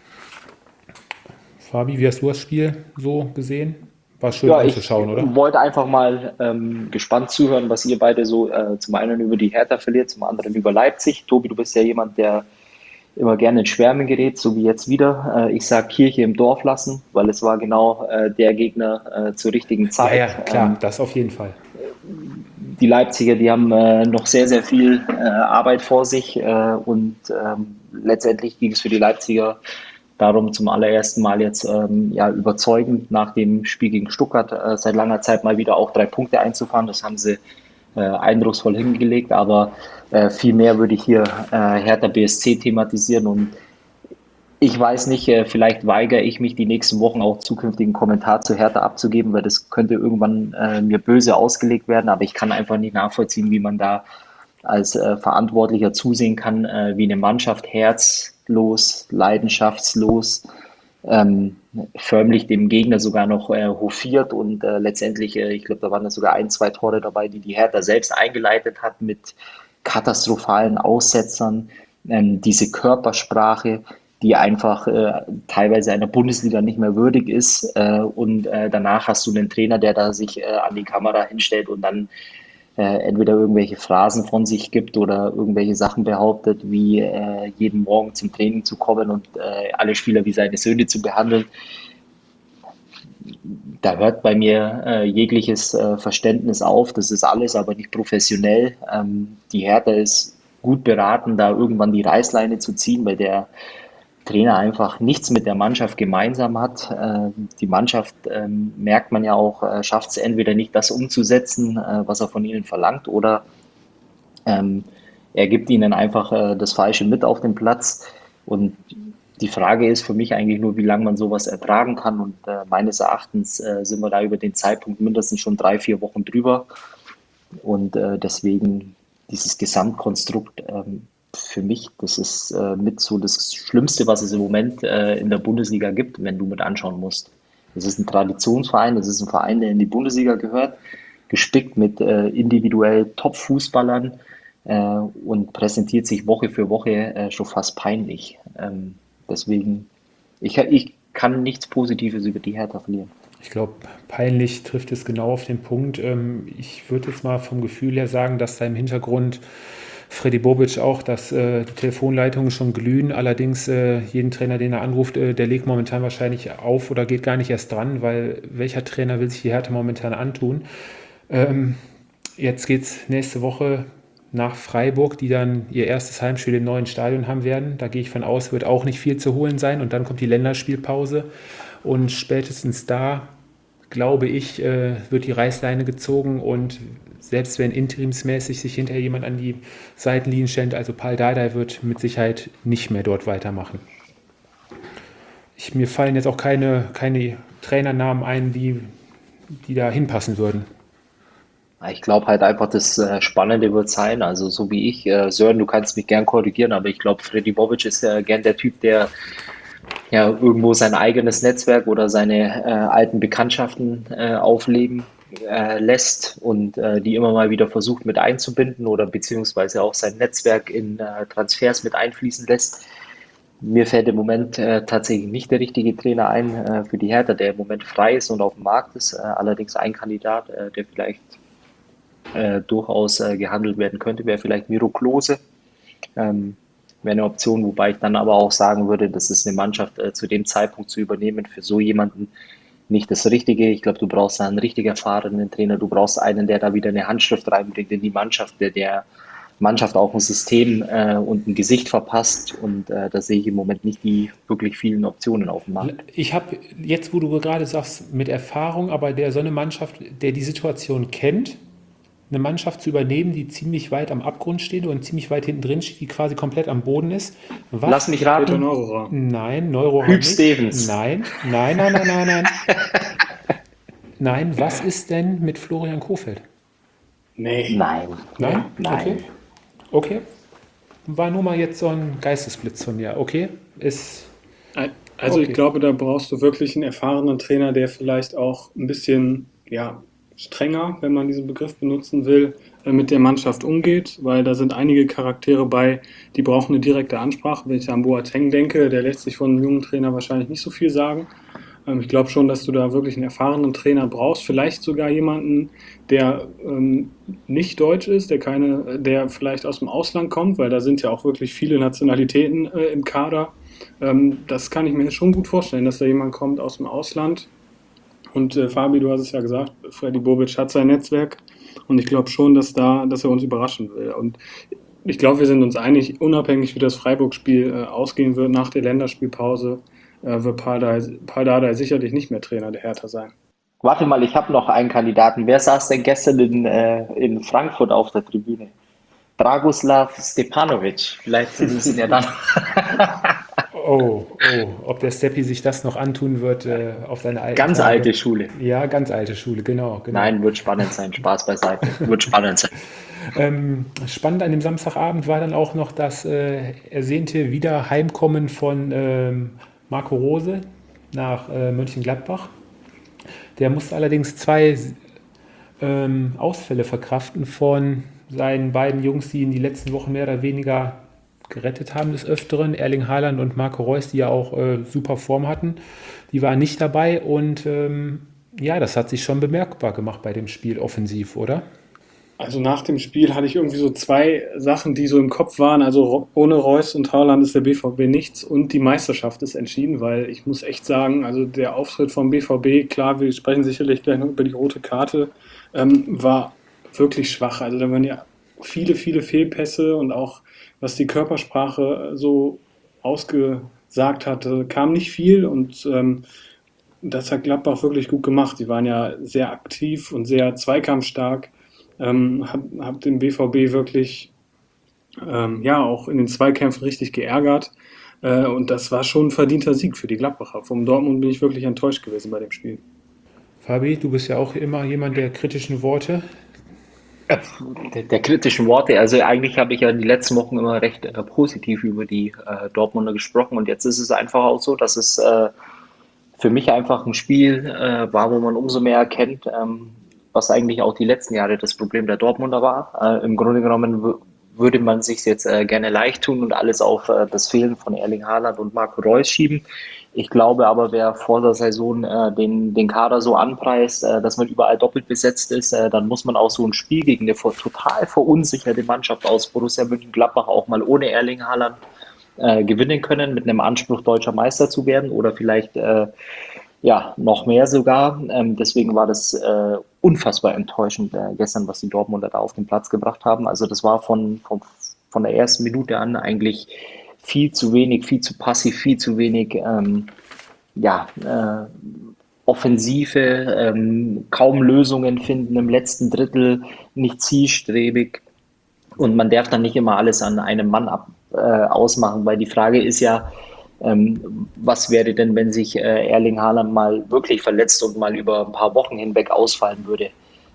[SPEAKER 2] Fabi, wie hast du das Spiel so gesehen? War schön
[SPEAKER 3] Ja, ich
[SPEAKER 2] anzuschauen, oder?
[SPEAKER 3] wollte einfach mal gespannt zuhören, was ihr beide so zum einen über die Hertha verliert, zum anderen über Leipzig. Tobi, du bist ja jemand, der immer gerne in Schwärmen gerät, so wie jetzt wieder. Ich sage Kirche im Dorf lassen, weil es war genau der Gegner zur richtigen
[SPEAKER 2] Ja, ja,
[SPEAKER 3] Zeit.
[SPEAKER 2] klar, das auf jeden Fall.
[SPEAKER 3] Die Leipziger, die haben noch sehr, sehr viel Arbeit vor sich und letztendlich ging es für die Leipziger darum, zum allerersten Mal jetzt überzeugend nach dem Spiel gegen Stuttgart seit langer Zeit mal wieder auch 3 Punkte einzufahren. Das haben sie eindrucksvoll hingelegt, aber viel mehr würde ich hier Hertha BSC thematisieren und ich weiß nicht, vielleicht weigere ich mich die nächsten Wochen auch zukünftigen Kommentar zu Hertha abzugeben, weil das könnte irgendwann mir böse ausgelegt werden, aber ich kann einfach nicht nachvollziehen, wie man da als Verantwortlicher zusehen kann, wie eine Mannschaft herzlos, leidenschaftslos, förmlich dem Gegner sogar noch hofiert und letztendlich, ich glaube, da waren dann sogar 1, 2 Tore dabei, die die Hertha selbst eingeleitet hat mit katastrophalen Aussetzern, diese Körpersprache, die einfach teilweise einer Bundesliga nicht mehr würdig ist. Und danach hast du einen Trainer, der da sich an die Kamera hinstellt und dann entweder irgendwelche Phrasen von sich gibt oder irgendwelche Sachen behauptet, wie jeden Morgen zum Training zu kommen und alle Spieler wie seine Söhne zu behandeln. Da hört bei mir jegliches Verständnis auf. Das ist alles aber nicht professionell. Die Hertha ist gut beraten, da irgendwann die Reißleine zu ziehen, weil der Trainer einfach nichts mit der Mannschaft gemeinsam hat. Die Mannschaft, merkt man ja auch, schafft es entweder nicht, das umzusetzen, was er von ihnen verlangt, oder ähm, er gibt ihnen einfach das Falsche mit auf den Platz. Und die Frage ist für mich eigentlich nur, wie lange man sowas ertragen kann. Und meines Erachtens sind wir da über den Zeitpunkt mindestens schon 3, 4 Wochen drüber. Und deswegen dieses Gesamtkonstrukt für mich, das ist mit so das Schlimmste, was es im Moment in der Bundesliga gibt, wenn du mit anschauen musst. Das ist ein Traditionsverein, das ist ein Verein, der in die Bundesliga gehört, gespickt mit individuell Top-Fußballern und präsentiert sich Woche für Woche schon fast peinlich. Deswegen, ich kann nichts Positives über die Hertha verlieren.
[SPEAKER 2] Ich glaube, peinlich trifft es genau auf den Punkt. Ich würde jetzt mal vom Gefühl her sagen, dass da im Hintergrund Freddy Bobic auch, dass die Telefonleitungen schon glühen. Allerdings jeden Trainer, den er anruft, der legt momentan wahrscheinlich auf oder geht gar nicht erst dran, weil welcher Trainer will sich die Hertha momentan antun? Jetzt geht es nächste Woche nach Freiburg, die dann ihr erstes Heimspiel im neuen Stadion haben werden. Da gehe ich von aus, wird auch nicht viel zu holen sein. Und dann kommt die Länderspielpause. Und spätestens da, glaube ich, wird die Reißleine gezogen. Und selbst wenn interimsmäßig sich hinterher jemand an die Seitenlinie stellt, also Pal Dardai wird mit Sicherheit nicht mehr dort weitermachen. Mir fallen jetzt auch keine Trainernamen ein, die da hinpassen würden.
[SPEAKER 3] Ich glaube halt einfach, das Spannende wird sein, also so wie ich, Sören, du kannst mich gern korrigieren, aber ich glaube, Freddy Bobic ist ja gern der Typ, der ja irgendwo sein eigenes Netzwerk oder seine alten Bekanntschaften aufleben lässt und die immer mal wieder versucht mit einzubinden oder beziehungsweise auch sein Netzwerk in Transfers mit einfließen lässt. Mir fällt im Moment tatsächlich nicht der richtige Trainer ein für die Hertha, der im Moment frei ist und auf dem Markt ist. Allerdings ein Kandidat, der vielleicht durchaus gehandelt werden könnte, wäre vielleicht Miro Klose. Wäre eine Option, wobei ich dann aber auch sagen würde, das ist eine Mannschaft zu dem Zeitpunkt zu übernehmen für so jemanden nicht das Richtige. Ich glaube, du brauchst einen richtig erfahrenen Trainer, du brauchst einen, der da wieder eine Handschrift reinbringt in die Mannschaft, der Mannschaft auch ein System und ein Gesicht verpasst und da sehe ich im Moment nicht die wirklich vielen Optionen auf dem Markt.
[SPEAKER 2] Ich habe jetzt, wo du gerade sagst, mit Erfahrung, aber so eine Mannschaft, der die Situation kennt, eine Mannschaft zu übernehmen, die ziemlich weit am Abgrund steht und ziemlich weit hinten drin steht, die quasi komplett am Boden ist.
[SPEAKER 3] Lass mich
[SPEAKER 4] Peter
[SPEAKER 3] raten,
[SPEAKER 4] Neururer.
[SPEAKER 2] Nein, Neurohrer
[SPEAKER 3] Hüb
[SPEAKER 2] nicht.
[SPEAKER 3] Stevens.
[SPEAKER 2] Nein, nein, nein, nein, nein, nein. Nein, was ist denn mit Florian Kohfeldt?
[SPEAKER 4] Nee.
[SPEAKER 3] Nein,
[SPEAKER 2] Nein?
[SPEAKER 3] nein.
[SPEAKER 2] Okay. War nur mal jetzt so ein Geistesblitz von mir. Okay, ist
[SPEAKER 4] Also
[SPEAKER 2] okay.
[SPEAKER 4] ich glaube, da brauchst du wirklich einen erfahrenen Trainer, der vielleicht auch ein bisschen, ja, strenger, wenn man diesen Begriff benutzen will, mit der Mannschaft umgeht, weil da sind einige Charaktere bei, die brauchen eine direkte Ansprache. Wenn ich an Boateng denke, der lässt sich von einem jungen Trainer wahrscheinlich nicht so viel sagen. Ich glaube schon, dass du da wirklich einen erfahrenen Trainer brauchst, vielleicht sogar jemanden, der nicht deutsch ist, der vielleicht aus dem Ausland kommt, weil da sind ja auch wirklich viele Nationalitäten im Kader. Das kann ich mir schon gut vorstellen, dass da jemand kommt aus dem Ausland. Und Fabi, du hast es ja gesagt, Freddy Bobic hat sein Netzwerk und ich glaube schon, dass er uns überraschen will. Und ich glaube, wir sind uns einig, unabhängig wie das Freiburg-Spiel ausgehen wird nach der Länderspielpause, wird Pal Dardai sicherlich nicht mehr Trainer der Hertha sein.
[SPEAKER 3] Warte mal, ich habe noch einen Kandidaten. Wer saß denn gestern in Frankfurt auf der Tribüne? Dragoslav Stepanovic. Vielleicht sind es ja dann.
[SPEAKER 2] ob der Steppi sich das noch antun wird auf seine alten
[SPEAKER 3] Ganz
[SPEAKER 2] Tage.
[SPEAKER 3] alte Schule.
[SPEAKER 2] Ja, ganz alte Schule, genau.
[SPEAKER 3] Nein, wird spannend sein. Spaß beiseite. Wird spannend sein.
[SPEAKER 2] Spannend an dem Samstagabend war dann auch noch das ersehnte Wiederheimkommen von Marco Rose nach Mönchengladbach. Der musste allerdings 2 Ausfälle verkraften von seinen beiden Jungs, die ihn die letzten Wochen mehr oder weniger gerettet haben des Öfteren. Erling Haaland und Marco Reus, die ja auch super Form hatten. Die waren nicht dabei und ja, das hat sich schon bemerkbar gemacht bei dem Spiel offensiv, oder?
[SPEAKER 4] Also nach dem Spiel hatte ich irgendwie so 2 Sachen, die so im Kopf waren. Also ohne Reus und Haaland ist der BVB nichts und die Meisterschaft ist entschieden, weil ich muss echt sagen, also der Auftritt vom BVB, klar, wir sprechen sicherlich gleich noch über die rote Karte, war wirklich schwach. Also da waren ja viele Fehlpässe und auch was die Körpersprache so ausgesagt hatte, kam nicht viel und das hat Gladbach wirklich gut gemacht. Die waren ja sehr aktiv und sehr zweikampfstark. Hab den BVB wirklich ja auch in den Zweikämpfen richtig geärgert und das war schon ein verdienter Sieg für die Gladbacher. Vom Dortmund bin ich wirklich enttäuscht gewesen bei dem Spiel.
[SPEAKER 2] Fabi, du bist ja auch immer jemand der kritischen Worte.
[SPEAKER 3] Der kritischen Worte, also eigentlich habe ich ja die letzten Wochen immer recht positiv über die Dortmunder gesprochen und jetzt ist es einfach auch so, dass es für mich einfach ein Spiel war, wo man umso mehr erkennt, was eigentlich auch die letzten Jahre das Problem der Dortmunder war. Im Grunde genommen würde man sich jetzt gerne leicht tun und alles auf das Fehlen von Erling Haaland und Marco Reus schieben. Ich glaube aber, wer vor der Saison den Kader so anpreist, dass man überall doppelt besetzt ist, dann muss man auch so ein Spiel gegen eine total verunsicherte Mannschaft aus Borussia Mönchengladbach auch mal ohne Erling Haaland gewinnen können, mit einem Anspruch, deutscher Meister zu werden oder vielleicht ja, noch mehr sogar. Deswegen war das unfassbar enttäuschend gestern, was die Dortmunder da auf den Platz gebracht haben. Also das war von der ersten Minute an eigentlich viel zu wenig, viel zu passiv, viel zu wenig ja, Offensive, kaum Lösungen finden im letzten Drittel, nicht zielstrebig. Und man darf dann nicht immer alles an einem Mann ausmachen, weil die Frage ist ja, was wäre denn, wenn sich Erling Haaland mal wirklich verletzt und mal über ein paar Wochen hinweg ausfallen würde?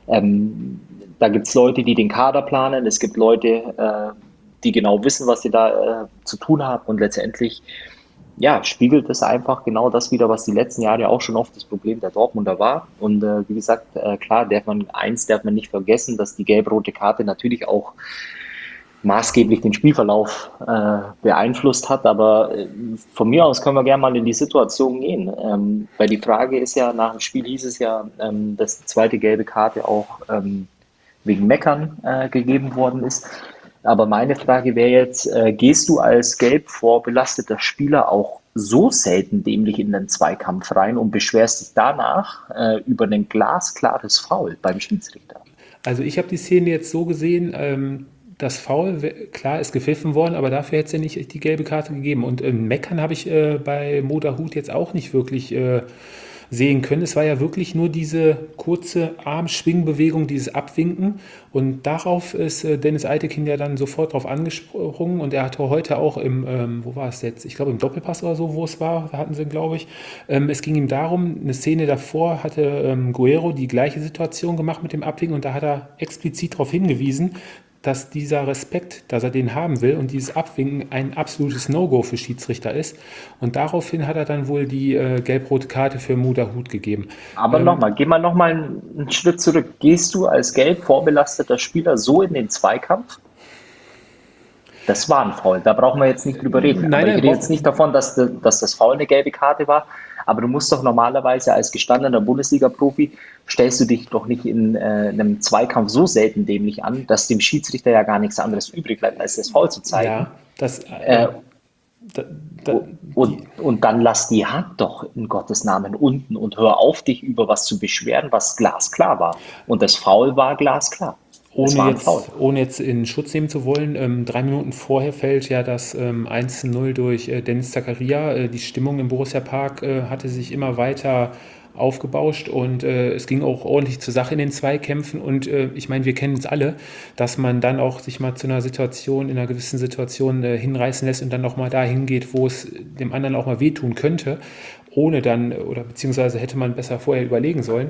[SPEAKER 3] Da gibt es Leute, die den Kader planen, es gibt Leute, die genau wissen, was sie da zu tun haben und letztendlich ja, spiegelt es einfach genau das wieder, was die letzten Jahre auch schon oft das Problem der Dortmunder war. Und wie gesagt, klar, darf man nicht vergessen, dass die gelb-rote Karte natürlich auch maßgeblich den Spielverlauf beeinflusst hat. Aber von mir aus können wir gerne mal in die Situation gehen. Weil die Frage ist ja, nach dem Spiel hieß es ja, dass die zweite gelbe Karte auch wegen Meckern gegeben worden ist. Aber meine Frage wäre jetzt, gehst du als gelb vorbelasteter Spieler auch so selten dämlich in den Zweikampf rein und beschwerst dich danach über ein glasklares Foul beim Schiedsrichter?
[SPEAKER 2] Also ich habe die Szene jetzt so gesehen, das Foul, klar, ist gepfiffen worden, aber dafür hätte es ja nicht die gelbe Karte gegeben. Und Meckern habe ich bei Moderhut jetzt auch nicht wirklich sehen können. Es war ja wirklich nur diese kurze Armschwingbewegung, dieses Abwinken. Und darauf ist Dennis Eitekin ja dann sofort drauf angesprungen. Und er hatte heute auch wo war es jetzt? Ich glaube im Doppelpass oder so, wo es war, hatten sie, glaube ich. Es ging ihm darum, eine Szene davor hatte Guerrero die gleiche Situation gemacht mit dem Abwinken. Und da hat er explizit darauf hingewiesen, dass dieser Respekt, dass er den haben will und dieses Abwinken ein absolutes No-Go für Schiedsrichter ist. Und daraufhin hat er dann wohl die gelb-rote Karte für Moderhut gegeben.
[SPEAKER 3] Aber geh mal nochmal einen Schritt zurück. Gehst du als gelb vorbelasteter Spieler so in den Zweikampf? Das war ein Foul, da brauchen wir jetzt nicht drüber reden.
[SPEAKER 2] Nein,
[SPEAKER 3] Aber ich
[SPEAKER 2] nein,
[SPEAKER 3] rede jetzt nicht davon, dass das Foul eine gelbe Karte war. Aber du musst doch normalerweise als gestandener Bundesliga-Profi, stellst du dich doch nicht in einem Zweikampf so selten dämlich an, dass dem Schiedsrichter ja gar nichts anderes übrig bleibt, als das Foul zu zeigen.
[SPEAKER 2] Ja, das,
[SPEAKER 3] Und dann lass die Hand doch in Gottes Namen unten und hör auf, dich über was zu beschweren, was glasklar war. Und das Foul war glasklar.
[SPEAKER 2] ohne jetzt in Schutz nehmen zu wollen, 3 Minuten vorher fällt ja das 1:0 durch Dennis Zakaria. Die Stimmung im Borussia Park hatte sich immer weiter aufgebauscht und es ging auch ordentlich zur Sache in den Zweikämpfen und ich meine, wir kennen es alle, dass man dann auch sich mal zu einer Situation, in einer gewissen Situation hinreißen lässt und dann auch mal dahin geht, wo es dem anderen auch mal wehtun könnte, ohne dann, oder beziehungsweise hätte man besser vorher überlegen sollen.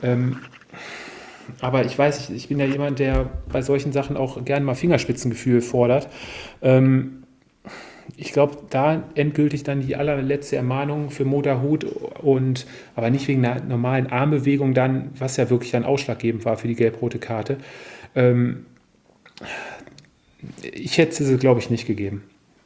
[SPEAKER 2] Aber ich weiß, ich bin ja jemand, der bei solchen Sachen auch gerne mal Fingerspitzengefühl fordert. Ich glaube, da endgültig dann die allerletzte Ermahnung für Moderhut und aber nicht wegen einer normalen Armbewegung dann, was ja wirklich dann ausschlaggebend war für die gelb-rote Karte. Ich hätte sie, glaube ich, nicht gegeben.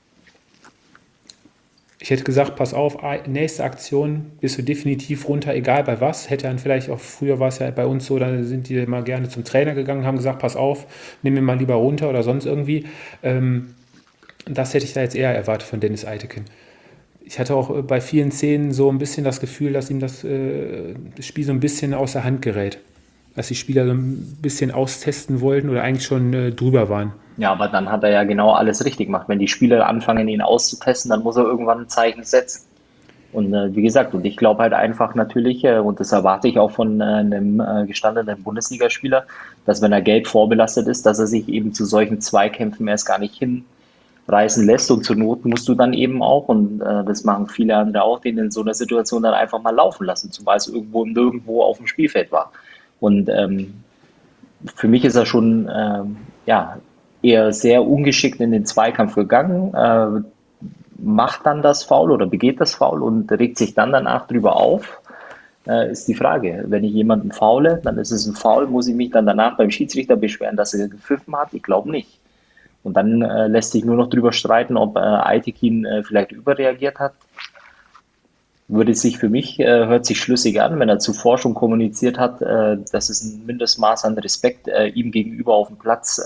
[SPEAKER 2] Ich hätte gesagt, pass auf, nächste Aktion bist du definitiv runter, egal bei was. Hätte dann vielleicht auch, früher war es ja bei uns so, da sind die mal gerne zum Trainer gegangen, haben gesagt, pass auf, nimm mir mal lieber runter oder sonst irgendwie. Das hätte ich da jetzt eher erwartet von Dennis Eitekin. Ich hatte auch bei vielen Szenen so ein bisschen das Gefühl, dass ihm das Spiel so ein bisschen aus der Hand gerät. Dass die Spieler so ein bisschen austesten wollten oder eigentlich schon drüber waren.
[SPEAKER 3] Ja, aber dann hat er ja genau alles richtig gemacht. Wenn die Spieler anfangen, ihn auszutesten, dann muss er irgendwann ein Zeichen setzen. Und wie gesagt, und ich glaube halt einfach natürlich, und das erwarte ich auch von einem gestandenen Bundesligaspieler, dass wenn er gelb vorbelastet ist, dass er sich eben zu solchen Zweikämpfen erst gar nicht hinreißen lässt. Und zur Not musst du dann eben auch, und das machen viele andere auch, den in so einer Situation dann einfach mal laufen lassen, zumal es irgendwo und nirgendwo auf dem Spielfeld war. Und für mich ist er schon ja, eher sehr ungeschickt in den Zweikampf gegangen. macht dann das Foul oder begeht das Foul und regt sich dann danach drüber auf, ist die Frage. Wenn ich jemanden faule, dann ist es ein Foul, muss ich mich dann danach beim Schiedsrichter beschweren, dass er gepfiffen hat? Ich glaube nicht. Und dann lässt sich nur noch drüber streiten, ob Aytekin vielleicht überreagiert hat. Würde sich für mich, hört sich schlüssig an, wenn er zuvor schon kommuniziert hat, dass es ein Mindestmaß an Respekt ihm gegenüber auf dem Platz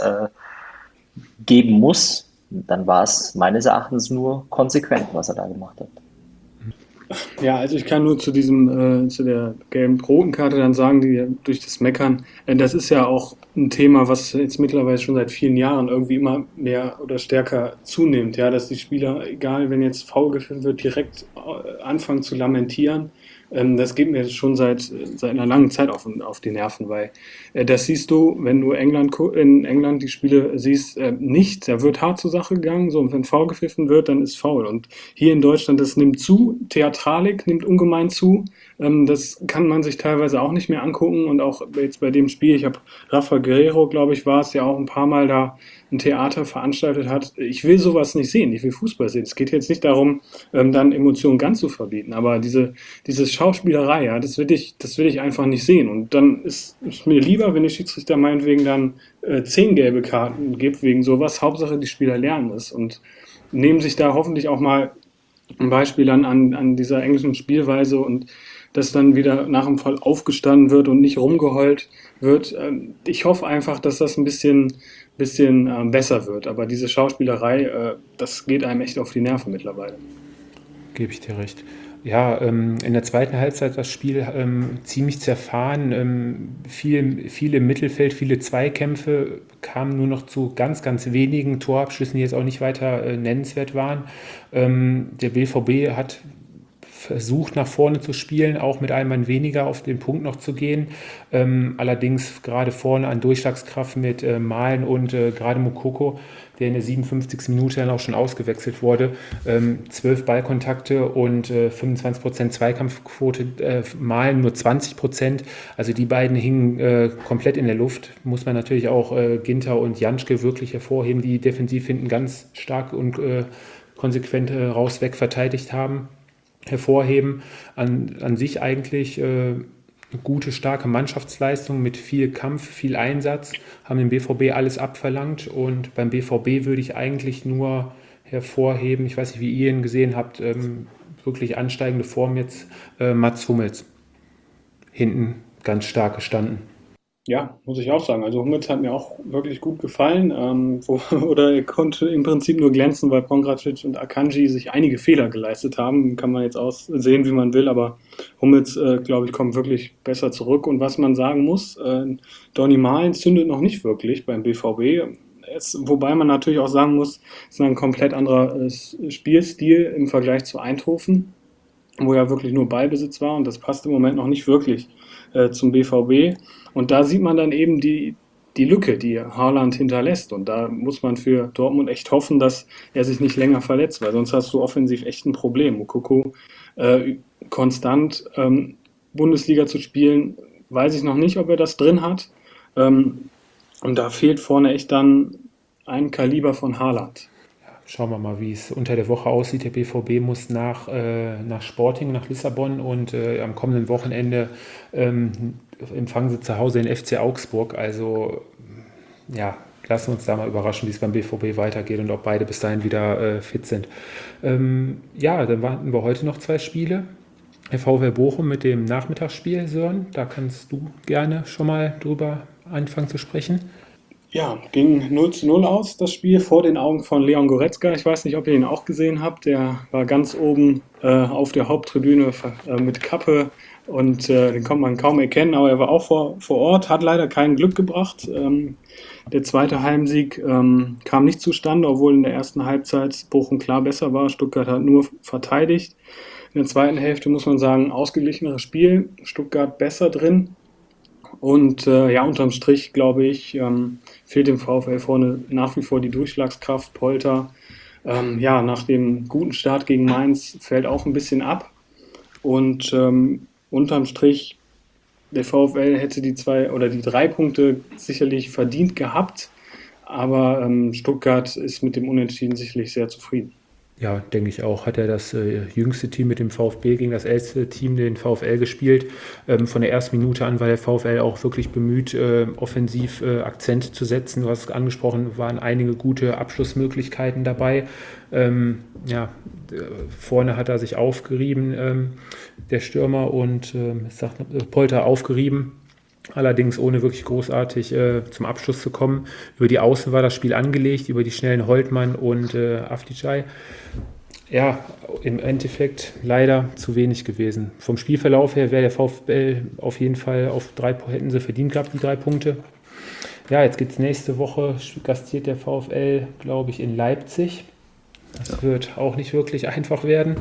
[SPEAKER 3] geben muss, dann war es meines Erachtens nur konsequent, was er da gemacht hat.
[SPEAKER 4] Ja, also ich kann nur zu zu der gelben-roten Karte dann sagen, die durch das Meckern, das ist ja auch ein Thema, was jetzt mittlerweile schon seit vielen Jahren irgendwie immer mehr oder stärker zunimmt, ja, dass die Spieler, egal wenn jetzt faul gepfiffen wird, direkt anfangen zu lamentieren. Das geht mir schon seit einer langen Zeit auf die Nerven, weil das siehst du, wenn du in England die Spiele siehst, nicht. Da wird hart zur Sache gegangen, so, und wenn faul gepfiffen wird, dann ist faul. Und hier in Deutschland, das nimmt zu, Theatralik nimmt ungemein zu. Das kann man sich teilweise auch nicht mehr angucken. Und auch jetzt bei dem Spiel, ich habe Rafa Guerrero, glaube ich, war es, ja auch ein paar Mal da ein Theater veranstaltet hat. Ich will sowas nicht sehen, ich will Fußball sehen. Es geht jetzt nicht darum, dann Emotionen ganz zu verbieten, aber diese Schauspielerei, ja, das will ich einfach nicht sehen. Und dann ist mir lieber, wenn der Schiedsrichter meinetwegen dann 10 gelbe Karten gibt wegen sowas. Hauptsache, die Spieler lernen es und nehmen sich da hoffentlich auch mal ein Beispiel an dieser englischen Spielweise und dass dann wieder nach dem Fall aufgestanden wird und nicht rumgeheult wird. Ich hoffe einfach, dass das ein bisschen besser wird. Aber diese Schauspielerei, das geht einem echt auf die Nerven mittlerweile.
[SPEAKER 2] Gebe ich dir recht. Ja, in der zweiten Halbzeit das Spiel ziemlich zerfahren, viel im Mittelfeld, viele Zweikämpfe, kamen nur noch zu ganz, ganz wenigen Torabschüssen, die jetzt auch nicht weiter nennenswert waren. Der BVB hat versucht, nach vorne zu spielen, auch mit einem Mann weniger auf den Punkt noch zu gehen. Allerdings gerade vorne an Durchschlagskraft mit Malen und gerade Moukoko, der in der 57. Minute dann auch schon ausgewechselt wurde. 12 Ballkontakte und 25% Zweikampfquote, Malen nur 20%. Also die beiden hingen komplett in der Luft. Muss man natürlich auch Ginter und Janschke wirklich hervorheben, die defensiv hinten ganz stark und konsequent raus-weg verteidigt haben. Hervorheben. An sich eigentlich eine gute, starke Mannschaftsleistung mit viel Kampf, viel Einsatz, haben dem BVB alles abverlangt und beim BVB würde ich eigentlich nur hervorheben, ich weiß nicht, wie ihr ihn gesehen habt, wirklich ansteigende Form jetzt, Mats Hummels. Hinten ganz stark gestanden.
[SPEAKER 4] Ja, muss ich auch sagen. Also Hummels hat mir auch wirklich gut gefallen. Oder er konnte im Prinzip nur glänzen, weil Pongracic und Akanji sich einige Fehler geleistet haben. Kann man jetzt aussehen, wie man will, aber Hummels, glaube ich, kommt wirklich besser zurück. Und was man sagen muss, Donny Malen zündet noch nicht wirklich beim BVB. Wobei man natürlich auch sagen muss, es ist ein komplett anderer Spielstil im Vergleich zu Eindhoven, wo ja wirklich nur Ballbesitz war und das passt im Moment noch nicht wirklich zum BVB. Und da sieht man dann eben die Lücke, die Haaland hinterlässt. Und da muss man für Dortmund echt hoffen, dass er sich nicht länger verletzt, weil sonst hast du offensiv echt ein Problem. Moukoko konstant Bundesliga zu spielen, weiß ich noch nicht, ob er das drin hat. Und da fehlt vorne echt dann ein Kaliber von Haaland.
[SPEAKER 2] Schauen wir mal, wie es unter der Woche aussieht. Der BVB muss nach Sporting, nach Lissabon und am kommenden Wochenende empfangen sie zu Hause den FC Augsburg. Also ja, lassen wir uns da mal überraschen, wie es beim BVB weitergeht und ob beide bis dahin wieder fit sind. Ja, dann warten wir heute noch 2 Spiele. Der VfL Bochum mit dem Nachmittagsspiel, Sören. Da kannst du gerne schon mal drüber anfangen zu sprechen.
[SPEAKER 4] Ja, ging 0:0 aus, das Spiel, vor den Augen von Leon Goretzka. Ich weiß nicht, ob ihr ihn auch gesehen habt. Der war ganz oben auf der Haupttribüne mit Kappe und den konnte man kaum erkennen, aber er war auch vor Ort, hat leider kein Glück gebracht. Der zweite Heimsieg kam nicht zustande, obwohl in der ersten Halbzeit Bochum klar besser war. Stuttgart hat nur verteidigt. In der zweiten Hälfte muss man sagen, ausgeglicheneres Spiel, Stuttgart besser drin. Und ja, unterm Strich, glaube ich, fehlt dem VfL vorne nach wie vor die Durchschlagskraft. Polter, ja, nach dem guten Start gegen Mainz fällt auch ein bisschen ab. Und unterm Strich, der VfL hätte die 2 oder die 3 Punkte sicherlich verdient gehabt. Aber Stuttgart ist mit dem Unentschieden sicherlich sehr zufrieden.
[SPEAKER 2] Ja, denke ich auch. Hat er das jüngste Team mit dem VfB gegen das älteste Team, den VfL, gespielt. Von der ersten Minute an war der VfL auch wirklich bemüht, offensiv Akzente zu setzen. Du hast es angesprochen, waren einige gute Abschlussmöglichkeiten dabei. Ja, vorne hat er sich aufgerieben, der Stürmer, und Polter aufgerieben. Allerdings ohne wirklich großartig zum Abschluss zu kommen. Über die Außen war das Spiel angelegt, über die schnellen Holtmann und Afdijay. Ja, im Endeffekt leider zu wenig gewesen. Vom Spielverlauf her wäre der VfL auf jeden Fall hätten sie verdient gehabt, die 3 Punkte. Ja, jetzt geht es nächste Woche, gastiert der VfL, glaube ich, in Leipzig. Das wird auch nicht wirklich einfach werden.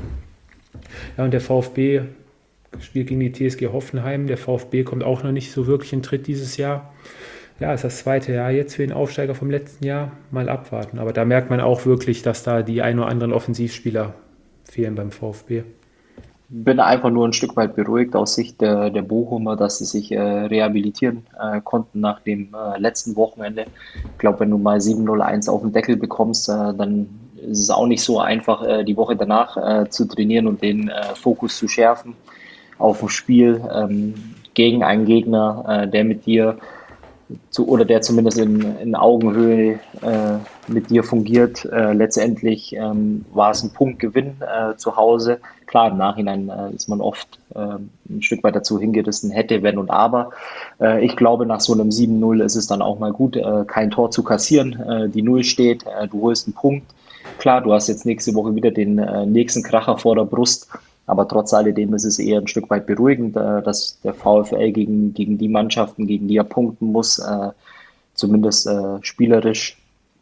[SPEAKER 2] Ja, und der VfB spielt gegen die TSG Hoffenheim. Der VfB kommt auch noch nicht so wirklich in Tritt dieses Jahr. Ja, ist das zweite Jahr jetzt für den Aufsteiger vom letzten Jahr. Mal abwarten. Aber da merkt man auch wirklich, dass da die ein oder anderen Offensivspieler fehlen beim VfB.
[SPEAKER 3] Bin einfach nur ein Stück weit beruhigt aus Sicht der Bochumer, dass sie sich rehabilitieren konnten nach dem letzten Wochenende. Ich glaube, wenn du mal 7:01 auf den Deckel bekommst, dann ist es auch nicht so einfach, die Woche danach zu trainieren und den Fokus zu schärfen auf dem Spiel gegen einen Gegner, der mit dir oder der zumindest in Augenhöhe mit dir fungiert. Letztendlich war es ein Punktgewinn zu Hause. Klar, im Nachhinein ist man oft ein Stück weit dazu hingerissen, hätte, wenn und aber. Ich glaube, nach so einem 7:0 ist es dann auch mal gut, kein Tor zu kassieren. Die Null steht, du holst einen Punkt. Klar, du hast jetzt nächste Woche wieder den nächsten Kracher vor der Brust. Aber trotz alledem ist es eher ein Stück weit beruhigend, dass der VfL gegen die Mannschaften, gegen die er punkten muss, zumindest spielerisch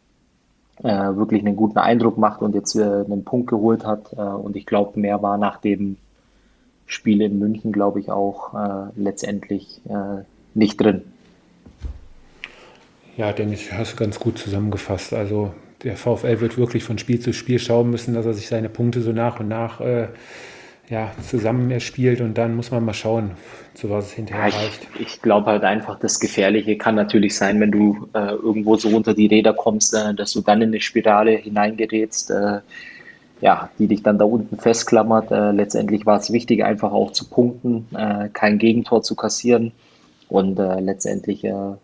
[SPEAKER 3] wirklich einen guten Eindruck macht und jetzt einen Punkt geholt hat. Und ich glaube, mehr war nach dem Spiel in München, glaube ich, auch letztendlich nicht drin.
[SPEAKER 2] Ja, denke ich, hast du ganz gut zusammengefasst. Also der VfL wird wirklich von Spiel zu Spiel schauen müssen, dass er sich seine Punkte so nach und nach zusammen erspielt, und dann muss man mal schauen, zu was es hinterher
[SPEAKER 3] Ja,
[SPEAKER 2] reicht.
[SPEAKER 3] ich glaube halt einfach, das Gefährliche kann natürlich sein, wenn du irgendwo so unter die Räder kommst, dass du dann in eine Spirale hineingerätst, ja, die dich dann da unten festklammert. Letztendlich war es wichtig, einfach auch zu punkten, kein Gegentor zu kassieren und letztendlich,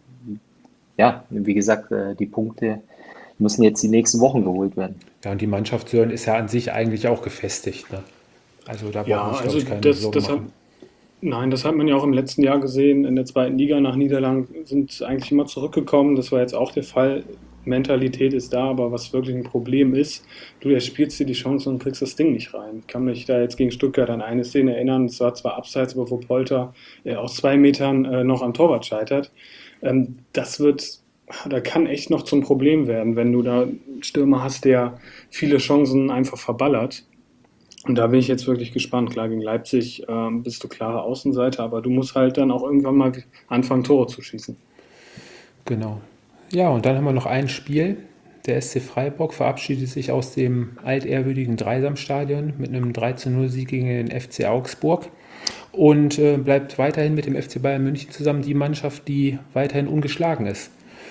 [SPEAKER 3] ja, wie gesagt, die Punkte müssen jetzt die nächsten Wochen geholt werden.
[SPEAKER 2] Ja, und die Mannschaft Sören ist ja an sich eigentlich auch gefestigt. Ne? Also da braucht
[SPEAKER 4] Ja,
[SPEAKER 2] man sich, glaube
[SPEAKER 4] also
[SPEAKER 2] ich, keine Sorgen
[SPEAKER 4] das hat,
[SPEAKER 2] machen.
[SPEAKER 4] nein, das hat man ja auch im letzten Jahr gesehen. In der zweiten Liga nach Niederlagen sind sie eigentlich immer zurückgekommen. Das war jetzt auch der Fall. Mentalität ist da, aber was wirklich ein Problem ist, du erspielst dir die Chance und kriegst das Ding nicht rein. Ich kann mich da jetzt gegen Stuttgart an eine Szene erinnern, es war zwar abseits, aber wo Polter aus 2 Metern noch am Torwart scheitert. Das wird, da kann echt noch zum Problem werden, wenn du da einen Stürmer hast, der viele Chancen einfach verballert. Und da bin ich jetzt wirklich gespannt. Klar, gegen Leipzig bist du klare Außenseiter, aber du musst halt dann auch irgendwann mal anfangen, Tore zu schießen.
[SPEAKER 2] Genau. Ja, und dann haben wir noch ein Spiel. Der SC Freiburg verabschiedet sich aus dem altehrwürdigen Dreisamstadion mit einem 3:0 Sieg gegen den FC Augsburg und bleibt weiterhin mit dem FC Bayern München zusammen die Mannschaft, die weiterhin ungeschlagen ist.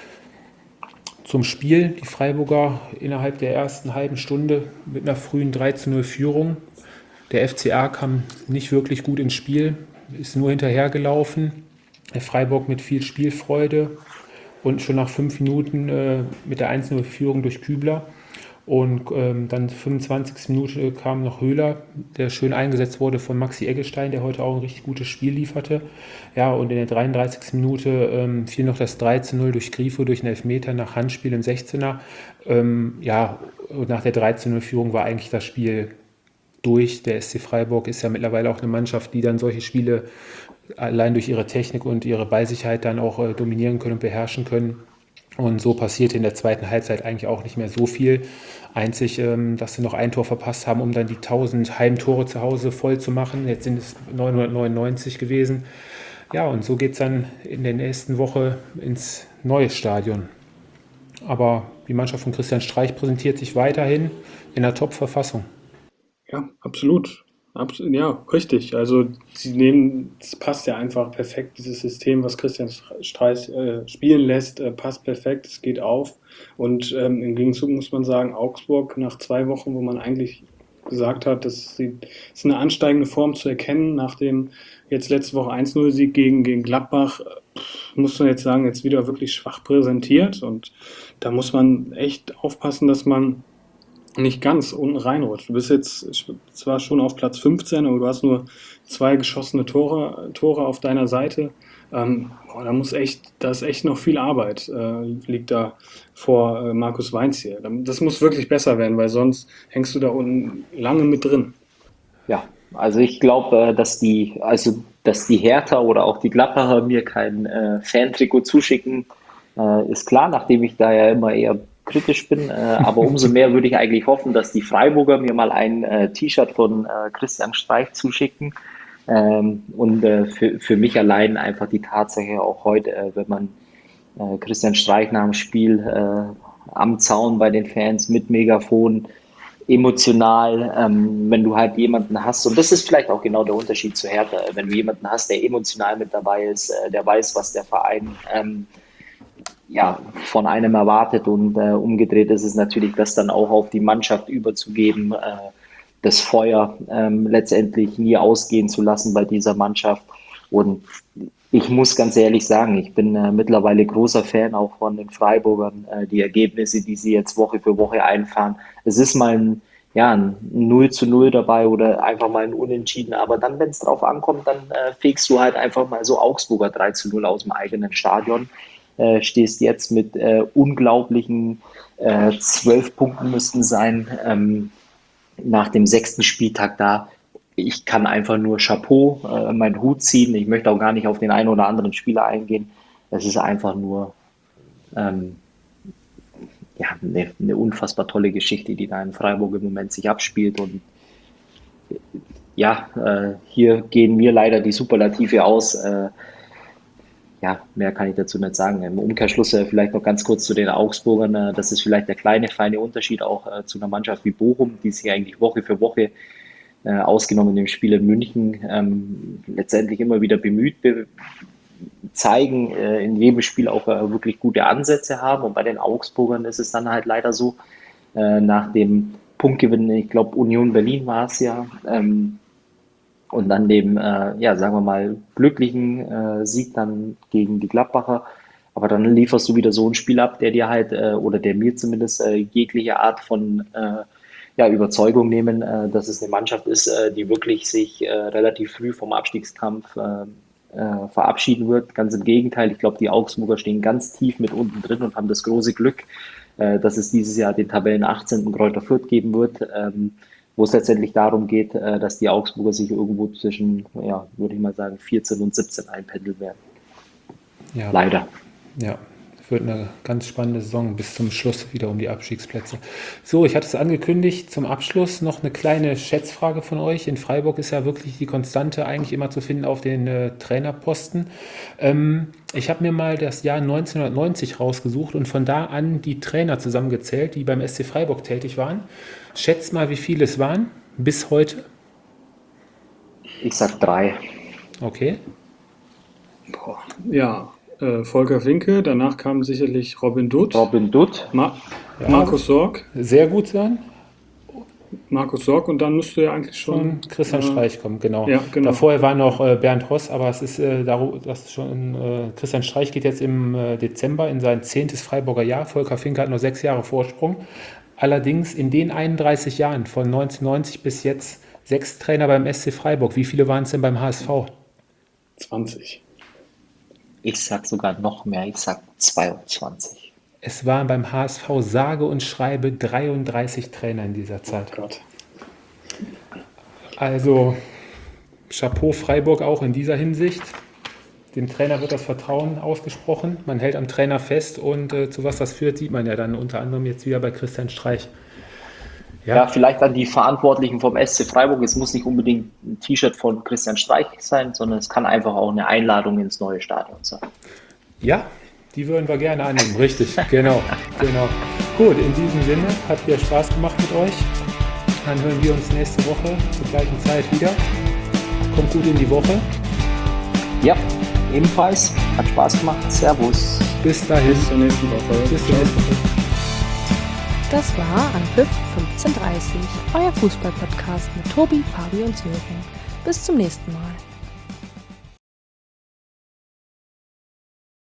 [SPEAKER 2] Zum Spiel, die Freiburger innerhalb der ersten halben Stunde mit einer frühen 3:0 Führung. Der FCA kam nicht wirklich gut ins Spiel, ist nur hinterhergelaufen. Der Freiburg mit viel Spielfreude und schon nach 5 Minuten mit der 1:0 Führung durch Kübler. Und dann 25. Minute kam noch Höhler, der schön eingesetzt wurde von Maxi Eggestein, der heute auch ein richtig gutes Spiel lieferte. Ja, und in der 33. Minute fiel noch das 3:0 durch Grifo, durch einen Elfmeter nach Handspiel im 16er. Ja, und nach der 3:0 Führung war eigentlich das Spiel durch. Der SC Freiburg ist ja mittlerweile auch eine Mannschaft, die dann solche Spiele allein durch ihre Technik und ihre Ballsicherheit dann auch dominieren können und beherrschen können. Und so passierte in der zweiten Halbzeit eigentlich auch nicht mehr so viel. Einzig, dass sie noch ein Tor verpasst haben, um dann die 1000 Heimtore zu Hause voll zu machen. Jetzt sind es 999 gewesen. Ja, und so geht es dann in der nächsten Woche ins neue Stadion. Aber die Mannschaft von Christian Streich präsentiert sich weiterhin in einer Top-Verfassung.
[SPEAKER 4] Ja, absolut. Absolut, ja, richtig. Also es passt ja einfach perfekt, dieses System, was Christian Streich spielen lässt, passt perfekt, es geht auf. Und im Gegenzug muss man sagen, Augsburg nach 2 Wochen, wo man eigentlich gesagt hat, das ist eine ansteigende Form zu erkennen, nach dem jetzt letzte Woche 1-0-Sieg gegen Gladbach, muss man jetzt sagen, jetzt wieder wirklich schwach präsentiert. Und da muss man echt aufpassen, dass man nicht ganz unten reinrutscht. Du bist jetzt zwar schon auf Platz 15, aber du hast nur 2 geschossene Tore auf deiner Seite. Da ist echt noch viel Arbeit, liegt da vor Markus Weinz hier. Das muss wirklich besser werden, weil sonst hängst du da unten lange mit drin.
[SPEAKER 3] Ja, also ich glaube, dass die Hertha oder auch die Gladbacher mir kein Fan-Trikot zuschicken, ist klar, nachdem ich da ja immer eher kritisch bin. Aber umso mehr würde ich eigentlich hoffen, dass die Freiburger mir mal ein T-Shirt von Christian Streich zuschicken. Für mich allein einfach die Tatsache auch heute, wenn man Christian Streich nach dem Spiel am Zaun bei den Fans mit Megafon emotional, wenn du halt jemanden hast, und das ist vielleicht auch genau der Unterschied zu Hertha, wenn du jemanden hast, der emotional mit dabei ist, der weiß, was der Verein ja, von einem erwartet, und umgedreht ist es natürlich, das dann auch auf die Mannschaft überzugeben, das Feuer letztendlich nie ausgehen zu lassen bei dieser Mannschaft. Und ich muss ganz ehrlich sagen, ich bin mittlerweile großer Fan auch von den Freiburgern, die Ergebnisse, die sie jetzt Woche für Woche einfahren. Es ist mal ein 0-0 dabei oder einfach mal ein Unentschieden, aber dann, wenn es drauf ankommt, dann fegst du halt einfach mal so Augsburger 3-0 aus dem eigenen Stadion. Stehst jetzt mit unglaublichen 12 Punkten müssten sein nach dem 6. Spieltag da. Ich kann einfach nur Chapeau, meinen Hut ziehen. Ich möchte auch gar nicht auf den einen oder anderen Spieler eingehen. Es ist einfach nur ja, eine unfassbar tolle Geschichte, die da in Freiburg im Moment sich abspielt. Und ja, hier gehen mir leider die Superlative aus. Ja, mehr kann ich dazu nicht sagen. Im Umkehrschluss vielleicht noch ganz kurz zu den Augsburgern. Das ist vielleicht der kleine, feine Unterschied auch zu einer Mannschaft wie Bochum, die sich eigentlich Woche für Woche, ausgenommen dem Spiel in München, letztendlich immer wieder bemüht zeigen, in jedem Spiel auch wirklich gute Ansätze haben. Und bei den Augsburgern ist es dann halt leider so, nach dem Punktgewinn, ich glaube Union Berlin war es ja, und dann dem, ja, sagen wir mal, glücklichen Sieg dann gegen die Gladbacher. Aber dann lieferst du wieder so ein Spiel ab, der dir halt, oder der mir zumindest jegliche Art von ja, Überzeugung nehmen, dass es eine Mannschaft ist, die wirklich sich relativ früh vom Abstiegskampf verabschieden wird. Ganz im Gegenteil, ich glaube, die Augsburger stehen ganz tief mit unten drin und haben das große Glück, dass es dieses Jahr den Tabellen 18. Greuther Fürth geben wird, wo es letztendlich darum geht, dass die Augsburger sich irgendwo zwischen, ja, würde ich mal sagen, 14 und 17 einpendeln werden.
[SPEAKER 2] Ja.
[SPEAKER 3] Leider.
[SPEAKER 2] Ja, wird eine ganz spannende Saison bis zum Schluss wieder um die Abstiegsplätze. So, ich hatte es angekündigt, zum Abschluss noch eine kleine Schätzfrage von euch. In Freiburg ist ja wirklich die Konstante eigentlich immer zu finden auf den Trainerposten. Ich habe mir mal das Jahr 1990 rausgesucht und von da an die Trainer zusammengezählt, die beim SC Freiburg tätig waren. Schätzt mal, wie viele es waren bis heute?
[SPEAKER 3] Ich sag 3.
[SPEAKER 2] Okay.
[SPEAKER 4] Boah. Ja, Volker Finke, danach kam sicherlich Robin Dutt. Markus Sorg.
[SPEAKER 2] Sehr gut sein.
[SPEAKER 4] Markus Sorg, und dann müsste ja eigentlich schon
[SPEAKER 2] Christian Streich kommen, genau.
[SPEAKER 4] Ja, genau.
[SPEAKER 2] Davor war noch Bernd Hoss, aber es ist das ist schon Christian Streich geht jetzt im Dezember in sein 10. Freiburger Jahr. Volker Finke hat noch 6 Jahre Vorsprung. Allerdings in den 31 Jahren von 1990 bis jetzt 6 Trainer beim SC Freiburg. Wie viele waren es denn beim HSV?
[SPEAKER 4] 20.
[SPEAKER 3] Ich sag sogar noch mehr, ich sag 22.
[SPEAKER 2] Es waren beim HSV sage und schreibe 33 Trainer in dieser Zeit.
[SPEAKER 4] Oh Gott.
[SPEAKER 2] Also Chapeau Freiburg auch in dieser Hinsicht. Dem Trainer wird das Vertrauen ausgesprochen. Man hält am Trainer fest und zu was das führt, sieht man ja dann unter anderem jetzt wieder bei Christian Streich.
[SPEAKER 3] Ja, vielleicht an die Verantwortlichen vom SC Freiburg. Es muss nicht unbedingt ein T-Shirt von Christian Streich sein, sondern es kann einfach auch eine Einladung ins neue Stadion sein.
[SPEAKER 2] Ja, die würden wir gerne annehmen. Richtig, genau. Gut, in diesem Sinne hat wieder Spaß gemacht mit euch. Dann hören wir uns nächste Woche zur gleichen Zeit wieder. Kommt gut in die Woche.
[SPEAKER 3] Ja, ebenfalls. Hat Spaß gemacht. Servus.
[SPEAKER 2] Bis dahin.
[SPEAKER 4] Bis zur nächsten Woche.
[SPEAKER 2] Bis zur nächsten Woche.
[SPEAKER 1] Das war Anpfiff 15:30, euer Fußball-Podcast mit Tobi, Fabi und Sören. Bis zum nächsten Mal.